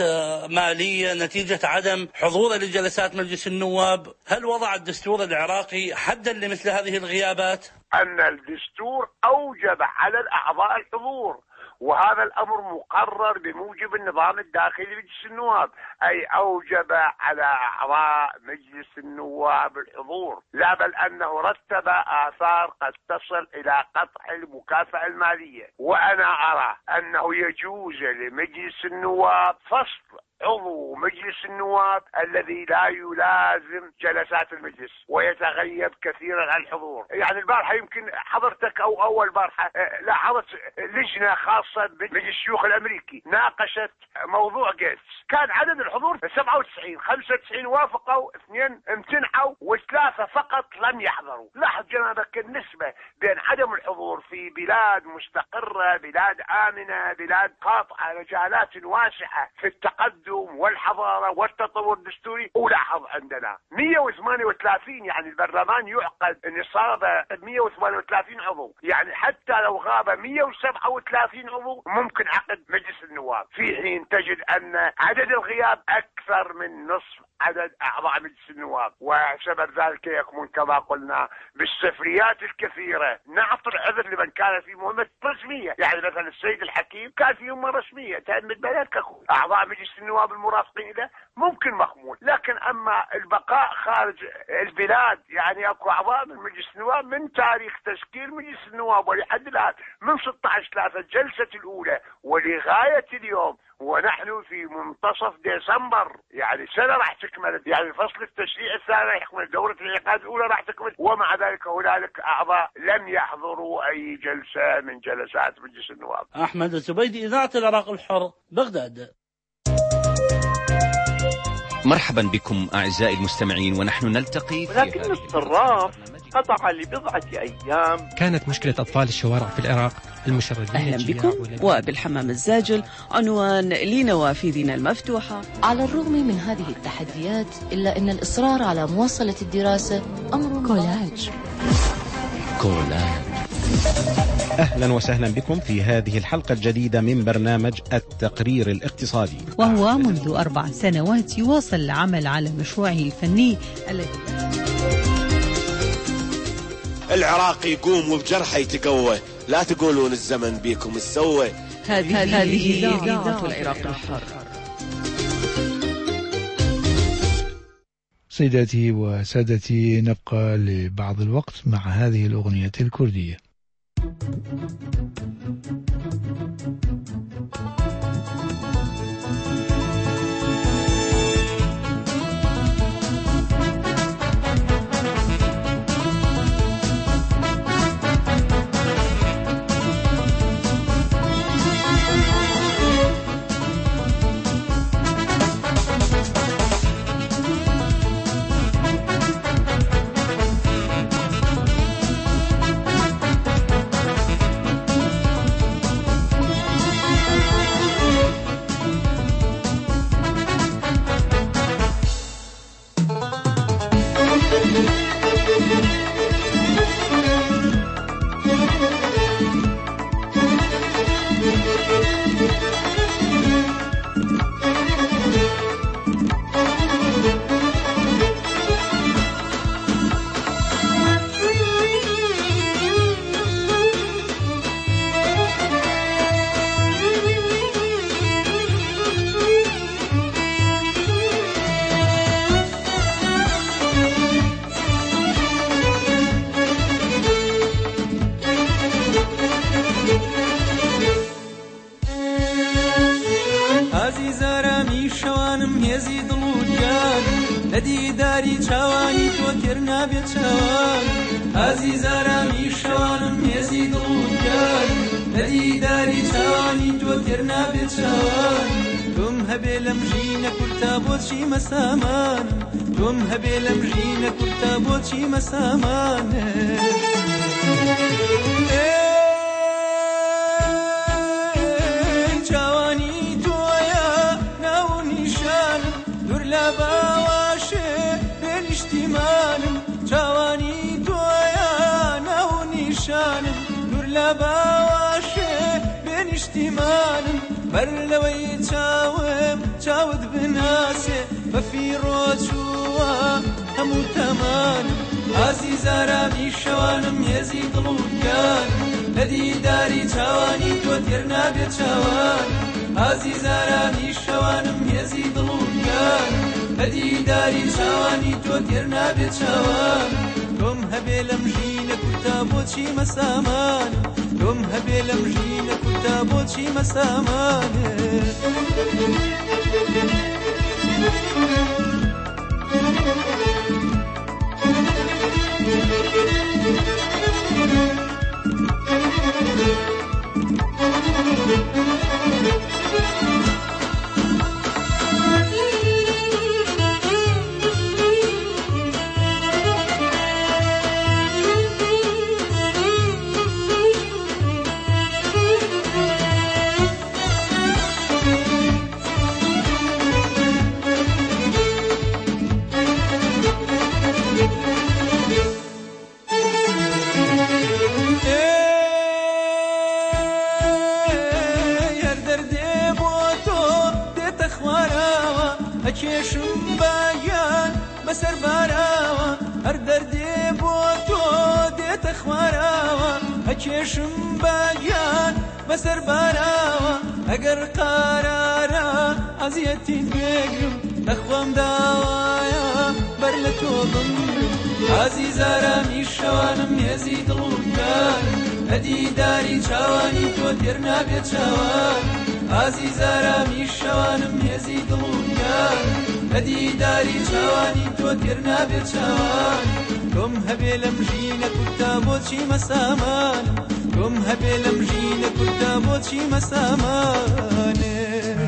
مالية نتيجة عدم حضوره لجلسات مجلس النواب؟ هل وضع الدستور العراقي حدا لمثل هذه الغيابات؟ أن الدستور أوجب على الأعضاء الحضور، وهذا الأمر مقرر بموجب النظام الداخلي لمجلس النواب، أي أوجب على أعضاء مجلس النواب الحضور، لا بل أنه رتب آثار قد تصل إلى قطع المكافأة المالية. وأنا أرى أنه يجوز لمجلس النواب فصل عضو مجلس النواب الذي لا يلازم جلسات المجلس ويتغيب كثيرا عن الحضور. يعني البارحة يمكن حضرتك أو أول بارحة لاحظت لجنة خاصة بمجلس الشيوخ الأمريكي ناقشت موضوع جيتس، كان عدد الحضور سبعة وتسعين، خمسة وتسعين وافقوا، اثنين امتنعوا، وثلاثة فقط لم يحضروا. لاحظ جنابك النسبة بين عدم الحضور في بلاد مستقرة، بلاد آمنة، بلاد قاطعة مجالات واسعة في التقدم والحضارة والتطور الدستوري. ولاحظ عندنا مئة وثمانية وثلاثين، يعني البرلمان يعقد نصابه مئة وثمانية وثلاثين عضو، يعني حتى لو غاب مئة وسبعة وثلاثين عضو ممكن عقد مجلس النواب، في حين تجد أن عدد الغياب أكثر من نصف عدد أعضاء مجلس النواب. وسبب ذلك يكمن كما قلنا بالسفريات الكثيرة. نعطي العذر لمن كان في مهمة رسمية، يعني مثلا السيد الحكيم كان في مهمة رسمية تأمن البلد كأخوه، أعضاء مجلس النواب المرافقين له ممكن مخمول، لكن أما البقاء خارج البلاد، يعني أكو أعضاء من مجلس النواب من تاريخ تشكيل مجلس النواب ولحد الآن من ستة عشر ثلاثة الجلسة الأولى ولغاية اليوم، ونحن في منتصف ديسمبر، يعني سنة راح تكمل، يعني فصل التشريع الثاني راح يكمل، دورة الانعقاد الأولى راح تكمل، ومع ذلك هنالك أعضاء لم يحضروا أي جلسة من جلسات مجلس النواب. أحمد الزبيدي، إذاعة العراق الحر، بغداد. مرحبا بكم أعزائي المستمعين، ونحن نلتقي في ولكن الصراف قطع لبضعة أيام. كانت مشكلة أطفال الشوارع في العراق المشردين. أهلا بكم وبالحمام الزاجل، عنوان لنوافذنا المفتوحة. على الرغم من هذه التحديات إلا أن الإصرار على مواصلة الدراسة أمر كولاج. كولاج. أهلا وسهلا بكم في هذه الحلقة الجديدة من برنامج التقرير الاقتصادي، وهو منذ أربع سنوات يواصل العمل على مشروعه الفني الذي العراق يقوم وبجرحه يتقوى، لا تقولون الزمن بيكم السوى. هذه, هذه إذاعة العراق الحر. سيداتي وسادتي، نبقى لبعض الوقت مع هذه الأغنية الكردية. شوانم يزيد الوجان لدي داري شواني توكرنا بيتشوان عزيز رامي شوانم يزيد الوجان لدي داري شواني توكرنا بيتشوان توم هبي لمجينا كل تابوت شي مسامان توم هبي لمجينا كل تابوت شي مسامان باواشي بين اشتمالم برلوي تشاوم تشاود بناسي ففي روشوا همو تمانم عزيز رامي شوانم يزيد الوكان لدي داري تشاواني توترنا بيتشوان عزيز رامي شوانم يزيد الوكان لدي داري تشاواني توترنا بيتشوان توم هبي لمجينا كتابوت شي مسامان توم هبي لمجينا كتابوت شي مسامان چشم بیان بسر باراوا هر دردی بو تو دیت خواروا چشم بیان بسر باراوا اگر قرارا ازیتی بگرم نخوام دوایا برلتو بمرم عزیز رامی شوانم یزید الوکان هدی داری چوانی تو درنا بی چوان عزیز رامی شوانم یزید الوکان هدی داری چوانی تو درنا بی چوان کم هبی لمجینه کتابوت چی مسامان کم هبی لمجینه کتابوت چی مسامانه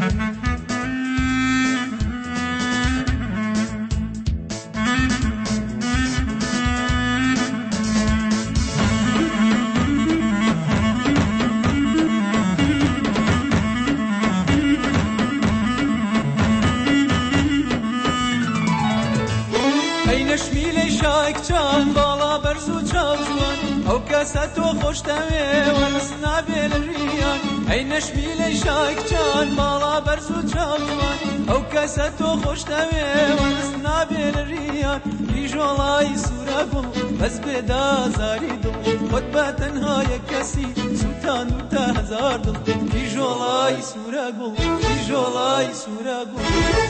چان بالا برزو چاوزوان او کساتو خوشتوی ونسنا بالریان ای نشمیل شاک چان بالا برزو چاوزوان او کساتو خوشتوی ونسنا بالریان بیجولای سورا گل بس بدا زاری دل خود با تنها یک کسی سلطان و تا هزار دل بیجولای سورا گل بیجولای سورا گل.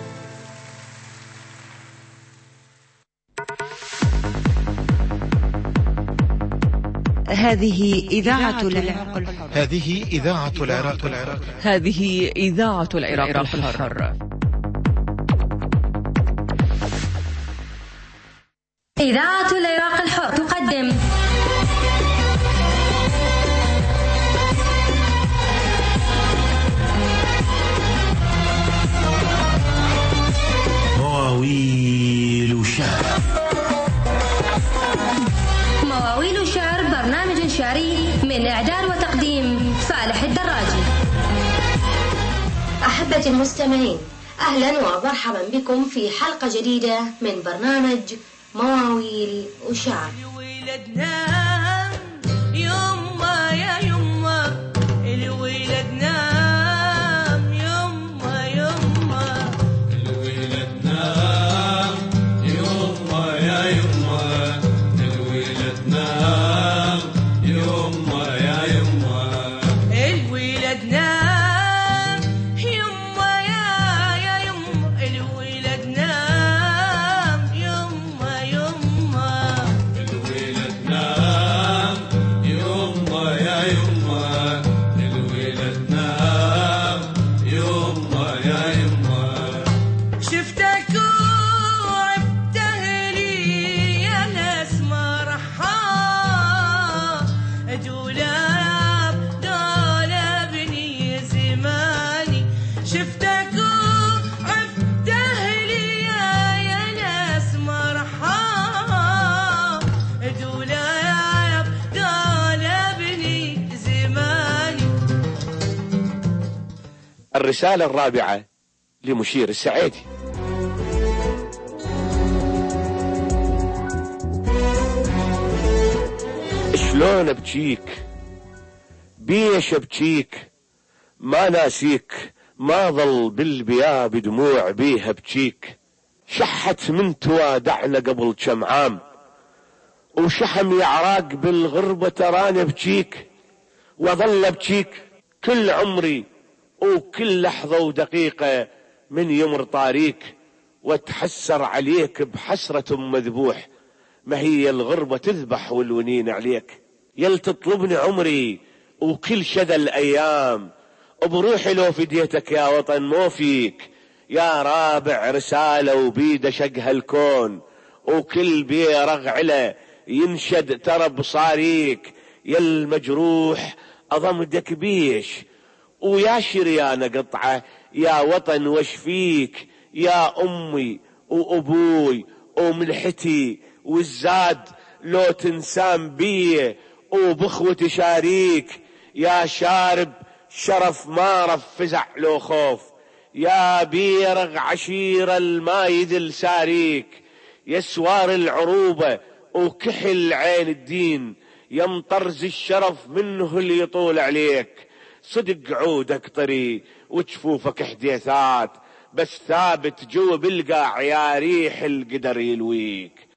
هذه إذاعة العراق الحر. هذه إذاعة العراق الحر. هذه إذاعة العراق الحر. إذاعة العراق الحر تقدم مواويل شعر. مواويل شعر برنامج شعري من إعداد وتقديم صالح الدراجي. أحبتي المستمعين، أهلا ومرحبا بكم في حلقة جديدة من برنامج مواويل وشعر. ولدنا يما يا يما الولدنا يما يما الولدنا يما يا يما الولدنا يما يا يما الولدنا يما يا يا يما الولدنا يما يما الولدنا يما يا يما الولدنا يما يا يما الرسالة الرابعة لمشير السعيدي. شلون ابجيك بيش ابجيك ما ناسيك ما ظل بالبياب دموع بيها بجيك. شحت من توادعنا قبل كم عام وشحم يعراق بالغربة تراني بجيك وظل ابجيك كل عمري وكل لحظة ودقيقة من يمر طاريك واتحسر عليك بحسرة مذبوح. ما هي الغربة تذبح والونين عليك. يل تطلبني عمري وكل شذا الأيام بروحي لو فديتك يا وطن مو فيك. يا رابع رسالة وبيد شقها الكون وكل بيرغ علا ينشد ترى بصاريك. يا المجروح أضمدك بيش ويا شريانة قطعة يا وطن وش فيك. يا أمي وأبوي وملحتي والزاد لو تنسام بيه وبخوتي شاريك. يا شارب شرف ما رف فزع لو خوف. يا بيرغ عشيرة الما يذل ساريك. يا سوار العروبة وكحل عين الدين. يا مطرز الشرف منه اللي يطول عليك. صدق عودك طري وجفوفك حديثات بس ثابت جو بالقاع يا ريح القدر يلويك.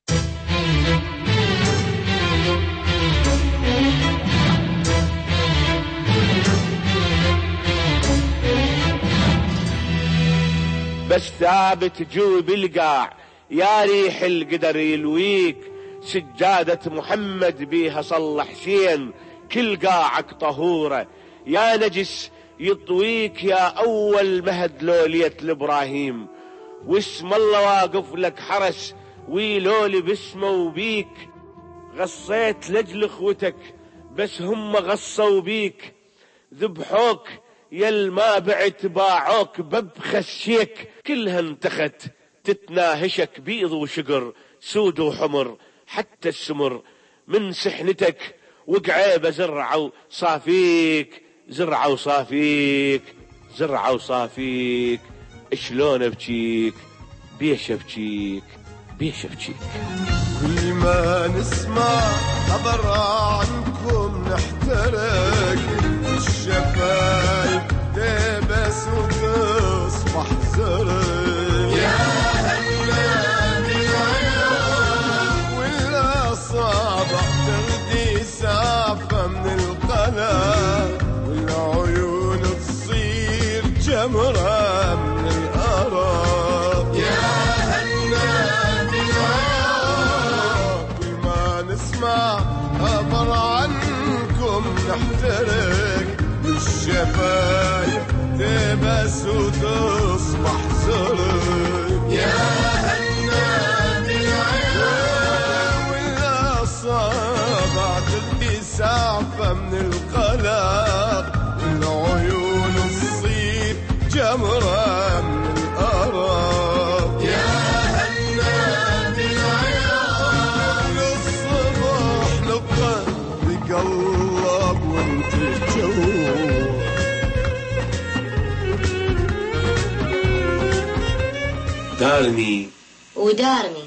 بس ثابت جو بالقاع يا ريح القدر يلويك. سجادة محمد بيها صلى حسين كل قاعك طهورة. يا نجس يطويك يا أول مهد لولية الإبراهيم. واسم الله واقف لك حرس ويلولي باسمه وبيك. غصيت لجل اخوتك بس هم غصوا بيك. ذبحوك يل ما بعت باعوك ببخشيك. كلها انتخت تتناهشك بيض وشقر سود وحمر حتى السمر من سحنتك وقعيبة زرعوا صافيك. زرعوا صافيك زرعوا صافيك. شلون ابجيك بيش ابجيك بيش ابجيك. كل ما نسمع خبر عنكم نحترق الشفايف تبس وتصبح زرق. يا هلا بالعيون والأصابع تغدي سافة من القلق والعيون تصير جمرة من الأرق. يا هلا بالعيون كل ما نسمع خبر عنكم نحترق الشفايف تبس وتصبح زرق. يا هلا بالعيون والأصابع تغدي سعفة من القلق والعيون تصير جمرة من الأرق. يا هلا بالعيون الصبح نبقى بقلب وانت جوا. دارني ودارني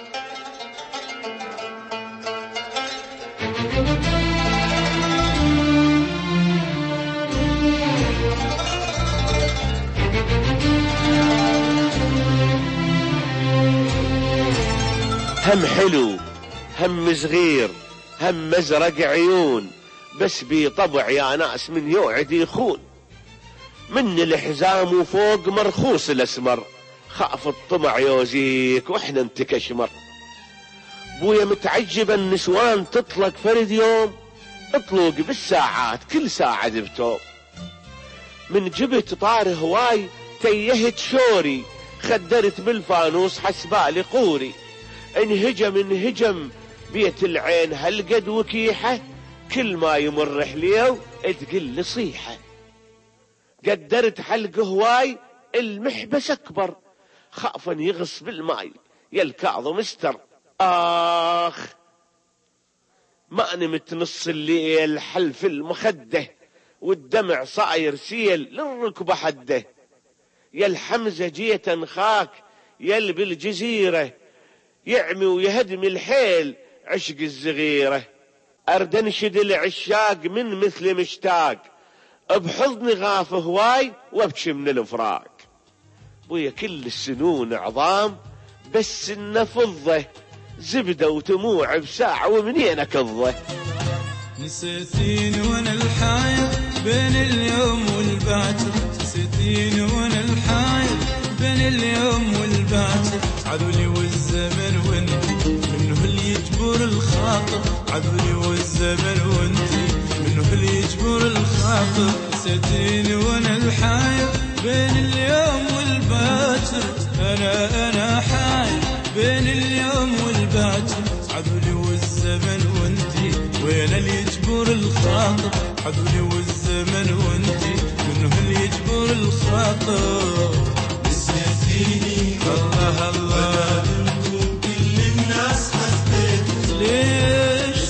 هم حلو هم صغير هم مزرق عيون بس بطبع يا ناس من يوعد يخون. من الحزام وفوق مرخوص الاسمر خاف الطمع يوزيك واحنا انتكشمر. بويا متعجب النسوان تطلق فرد يوم اطلق بالساعات كل ساعة دبتوم. من جبت طار هواي تيهت شوري خدرت بالفانوس حسبالي قوري. انهجم انهجم بيت العين هالقد وكيحة كل ما يمر حليو تقل صيحة. قدرت حلق هواي المحبس اكبر خافا يغص بالماي يا الكاظم استر. اخ ما نمت نص الليل حلف المخده والدمع صاير سيل للركبة حده. يا الحمزة جيت انخاك يل بالجزيرة، يعمي ويهدم الحيل عشق الزغيرة. أرد انشد العشاق من مثل مشتاق، بحضني غاف هواي وابكي من الفراق. ويا كل السنون عظام بس النفضة، زبدة وتموع بساعة ومنين أكضه. نسيتين وانا الحاير بين اليوم والباكر، نسيتين وانا الحاير بين اليوم والباكر. عذولي والزمن وانتي منه اللي يجبر الخاطر، عذولي والزمن وانتي منه اللي يجبر الخاطر. نسيتين وانا الحاير بين اليوم والباكر، انا انا حاير بين اليوم والباكر. عذولي والزمن وانتي وين اللي يجبر الخاطر، عذولي والزمن وانتي منه اللي يجبر الخاطر. نسيتيني الله الله كل الناس حسبت، ليش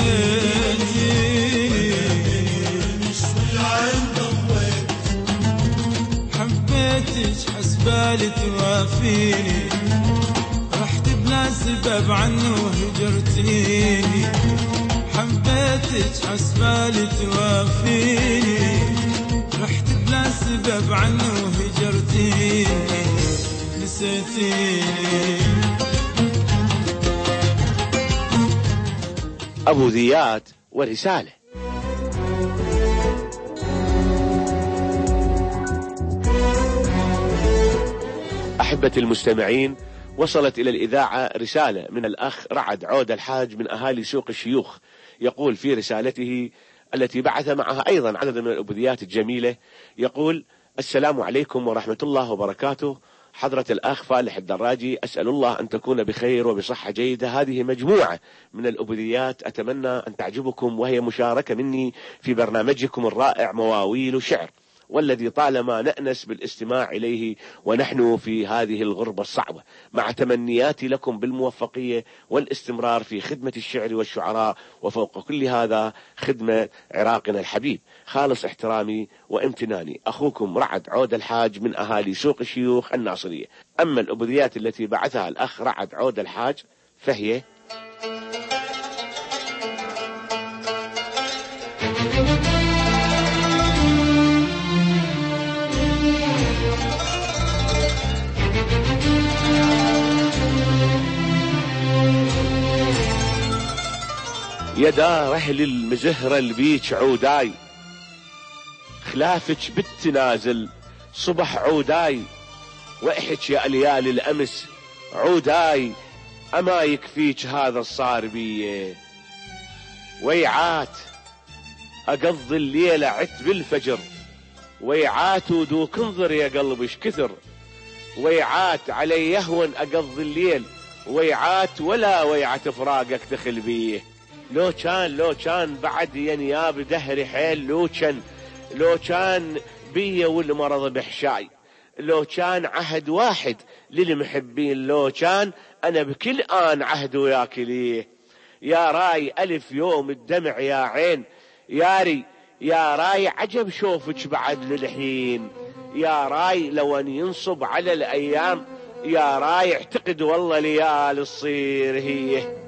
نسيتيني مش والعين ضويت. حبيتك حسبالي توافيني، رحت بلا سبب عنه هجرتيني. حبيتك حسبالي توافيني، رحت بلا سبب عنه هجرتيني. نسيتيني. أبو ذيات ورسالة. أحبة المستمعين، وصلت إلى الإذاعة رسالة من الأخ رعد عود الحاج من أهالي سوق الشيوخ. يقول في رسالته التي بعث معها أيضا عدد من الأبذيات الجميلة، يقول: السلام عليكم ورحمة الله وبركاته. حضرة الأخ فالح الدراجي، أسأل الله أن تكون بخير وبصحة جيدة. هذه مجموعة من الأبذيات أتمنى أن تعجبكم، وهي مشاركة مني في برنامجكم الرائع مواويل شعر، والذي طالما نأنس بالاستماع إليه ونحن في هذه الغربة الصعبة، مع تمنياتي لكم بالموفقية والاستمرار في خدمة الشعر والشعراء، وفوق كل هذا خدمة عراقنا الحبيب. خالص احترامي وامتناني، أخوكم رعد عود الحاج من أهالي سوق الشيوخ الناصرية. أما الأبذيات التي بعثها الأخ رعد عود الحاج فهي: يا دار أهل المزهرة البيج عوداي، خلافك بالتنازل صبح عوداي، وإحك يا أليال الأمس عوداي، أما يكفيك هذا الصار بيه. ويعات أقضي الليلة عتب الفجر، ويعات ودوك انظر يا قلبش كثر، ويعات علي يهون أقضي الليل، ويعات ولا ويعت فراقك دخل بيه. لو كان لو كان بعد ينياب دهري حيل، لو كان لو كان بيه والمرض بحشاي، لو كان عهد واحد للمحبين، لو كان أنا بكل آن عهد وياك ليه. يا راي ألف يوم الدمع يا عين، ياري يا راي عجب شوفك بعد للحين، يا راي لو أن ينصب على الأيام، يا راي اعتقد والله ليال الصير هي.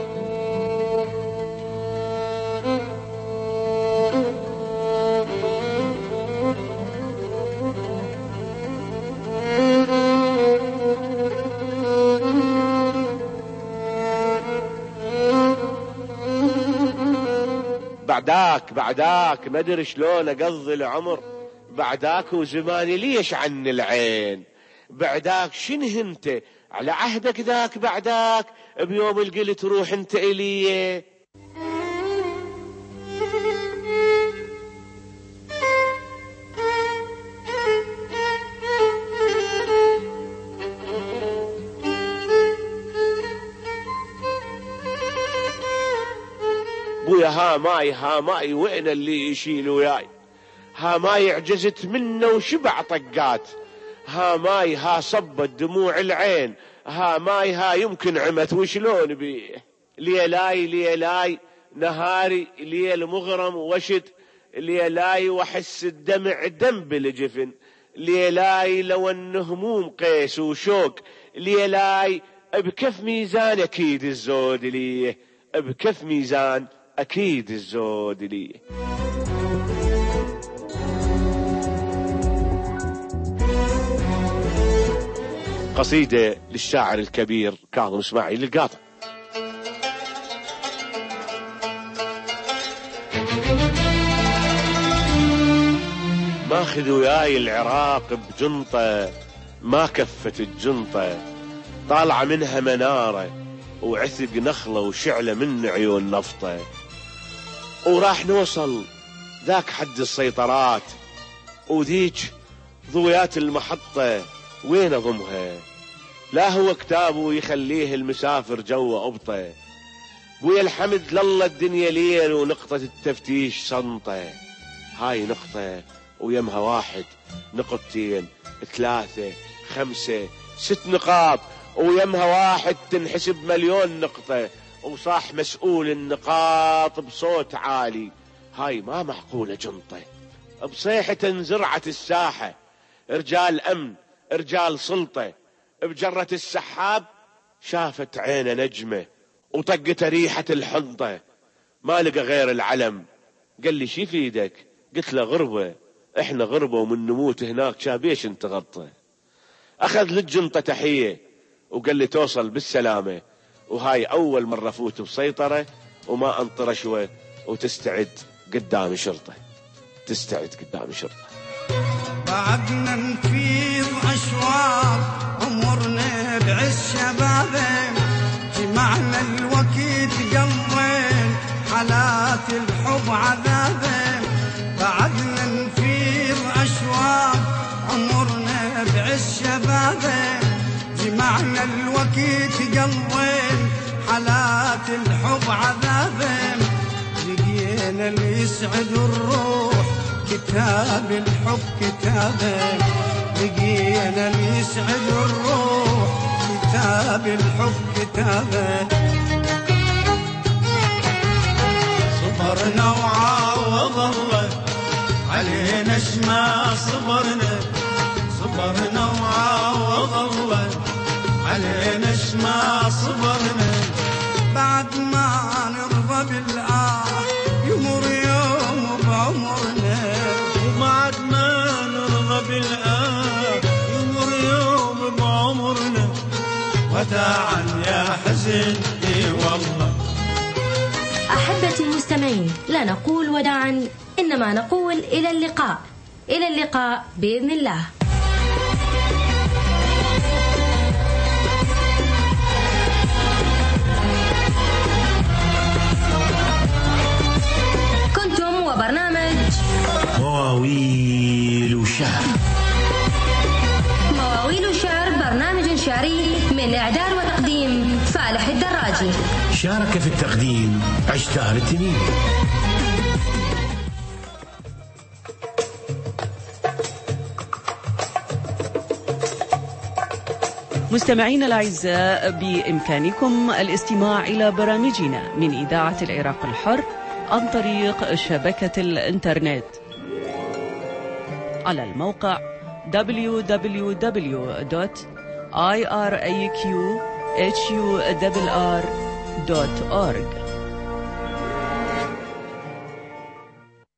بعداك بعداك ما ادري شلون اقضي العمر، بعداك وزماني ليش عن العين، بعداك شنه انت على عهدك ذاك، بعداك بيوم القلت روح انت الي. بويا ها ماي ها ماي وين اللي يشيل وياي، ها ماي عجزت منه وشبع طقات، ها ماي ها صبت دموع العين، ها ماي ها يمكن عمت وشلون بيه. ليلاي ليلاي نهاري ليل مغرم وشد، ليلاي وحس الدمع دم بالجفن، ليلاي لو ان هموم قيس وشوق، ليلاي بكف ميزان اكيد الزود ليه، بكف ميزان اكيد الزود ليه. قصيدة للشاعر الكبير كاظم اسماعيل القاطع. ماخذ وياي العراق بجنطة، ما كفت الجنطة، طالعة منها منارة وعثق نخلة وشعلة من عيون نفطة، وراح نوصل ذاك حد السيطرات، وذيك ضويات المحطة وين اضمها؟ لا هو كتابه يخليه المسافر جوا ابطه، بويا الحمد لله الدنيا ليل ونقطة التفتيش صنطة، هاي نقطة ويمها واحد نقطتين ثلاثة خمسة ست نقاط، ويمها واحد تنحسب مليون نقطة، وصاح مسؤول النقاط بصوت عالي، هاي ما معقولة جنطة. بصيحة انزرعت الساحة، رجال امن رجال سلطة، بجرة السحاب شافت عينه نجمة وطقت ريحة الحنطة، ما لقى غير العلم. قال لي شي في ايدك؟ قلت له غربة، احنا غربة ومن نموت هناك، شابيش انت غطة. اخذ للجنطة تحية وقال لي توصل بالسلامة، وهاي اول مرة فوت بسيطرة وما انطر شوي، وتستعد قدام شرطة، تستعد قدام شرطة. بعدنا نفيض أشواق عمرنا بعز شبابه، جمعنا الوقت قضين حالات الحب عذابه. بعدنا نفيض أشواق عمرنا بعز شبابه، جمعنا الوقت قضين حالات الحب عذابه. لقينا اللي يسعد الروح كتاب الحب كتابه، لقينا اللي يسعد الروح كتاب الحب كتابه. صبرنا وعوض الله علينا شما صبرنا، صبرنا وعوض الله علينا شما صبرنا. بعد ما نرضى بالآه يمر يوم بعمرنا، وبعد ما نرضى بالآه يمر يوم بعمرنا. وداعا يا حزن اي والله. أحبتي المستمعين، لا نقول وداعا، إنما نقول إلى اللقاء، إلى اللقاء بإذن الله. كنتم وبرنامج مواويل وشعر. مواويل وشعر برنامج شعري من إعداد وتقديم فالح الدراجي. شارك في التقديم عشتار التميمي. مستمعينا الأعزاء، بإمكانكم الاستماع إلى برامجنا من إذاعة العراق الحر عن طريق شبكة الإنترنت على الموقع دبليو دبليو دبليو دوت آي آر إيه كيو إتش يو آر آر دوت أورج.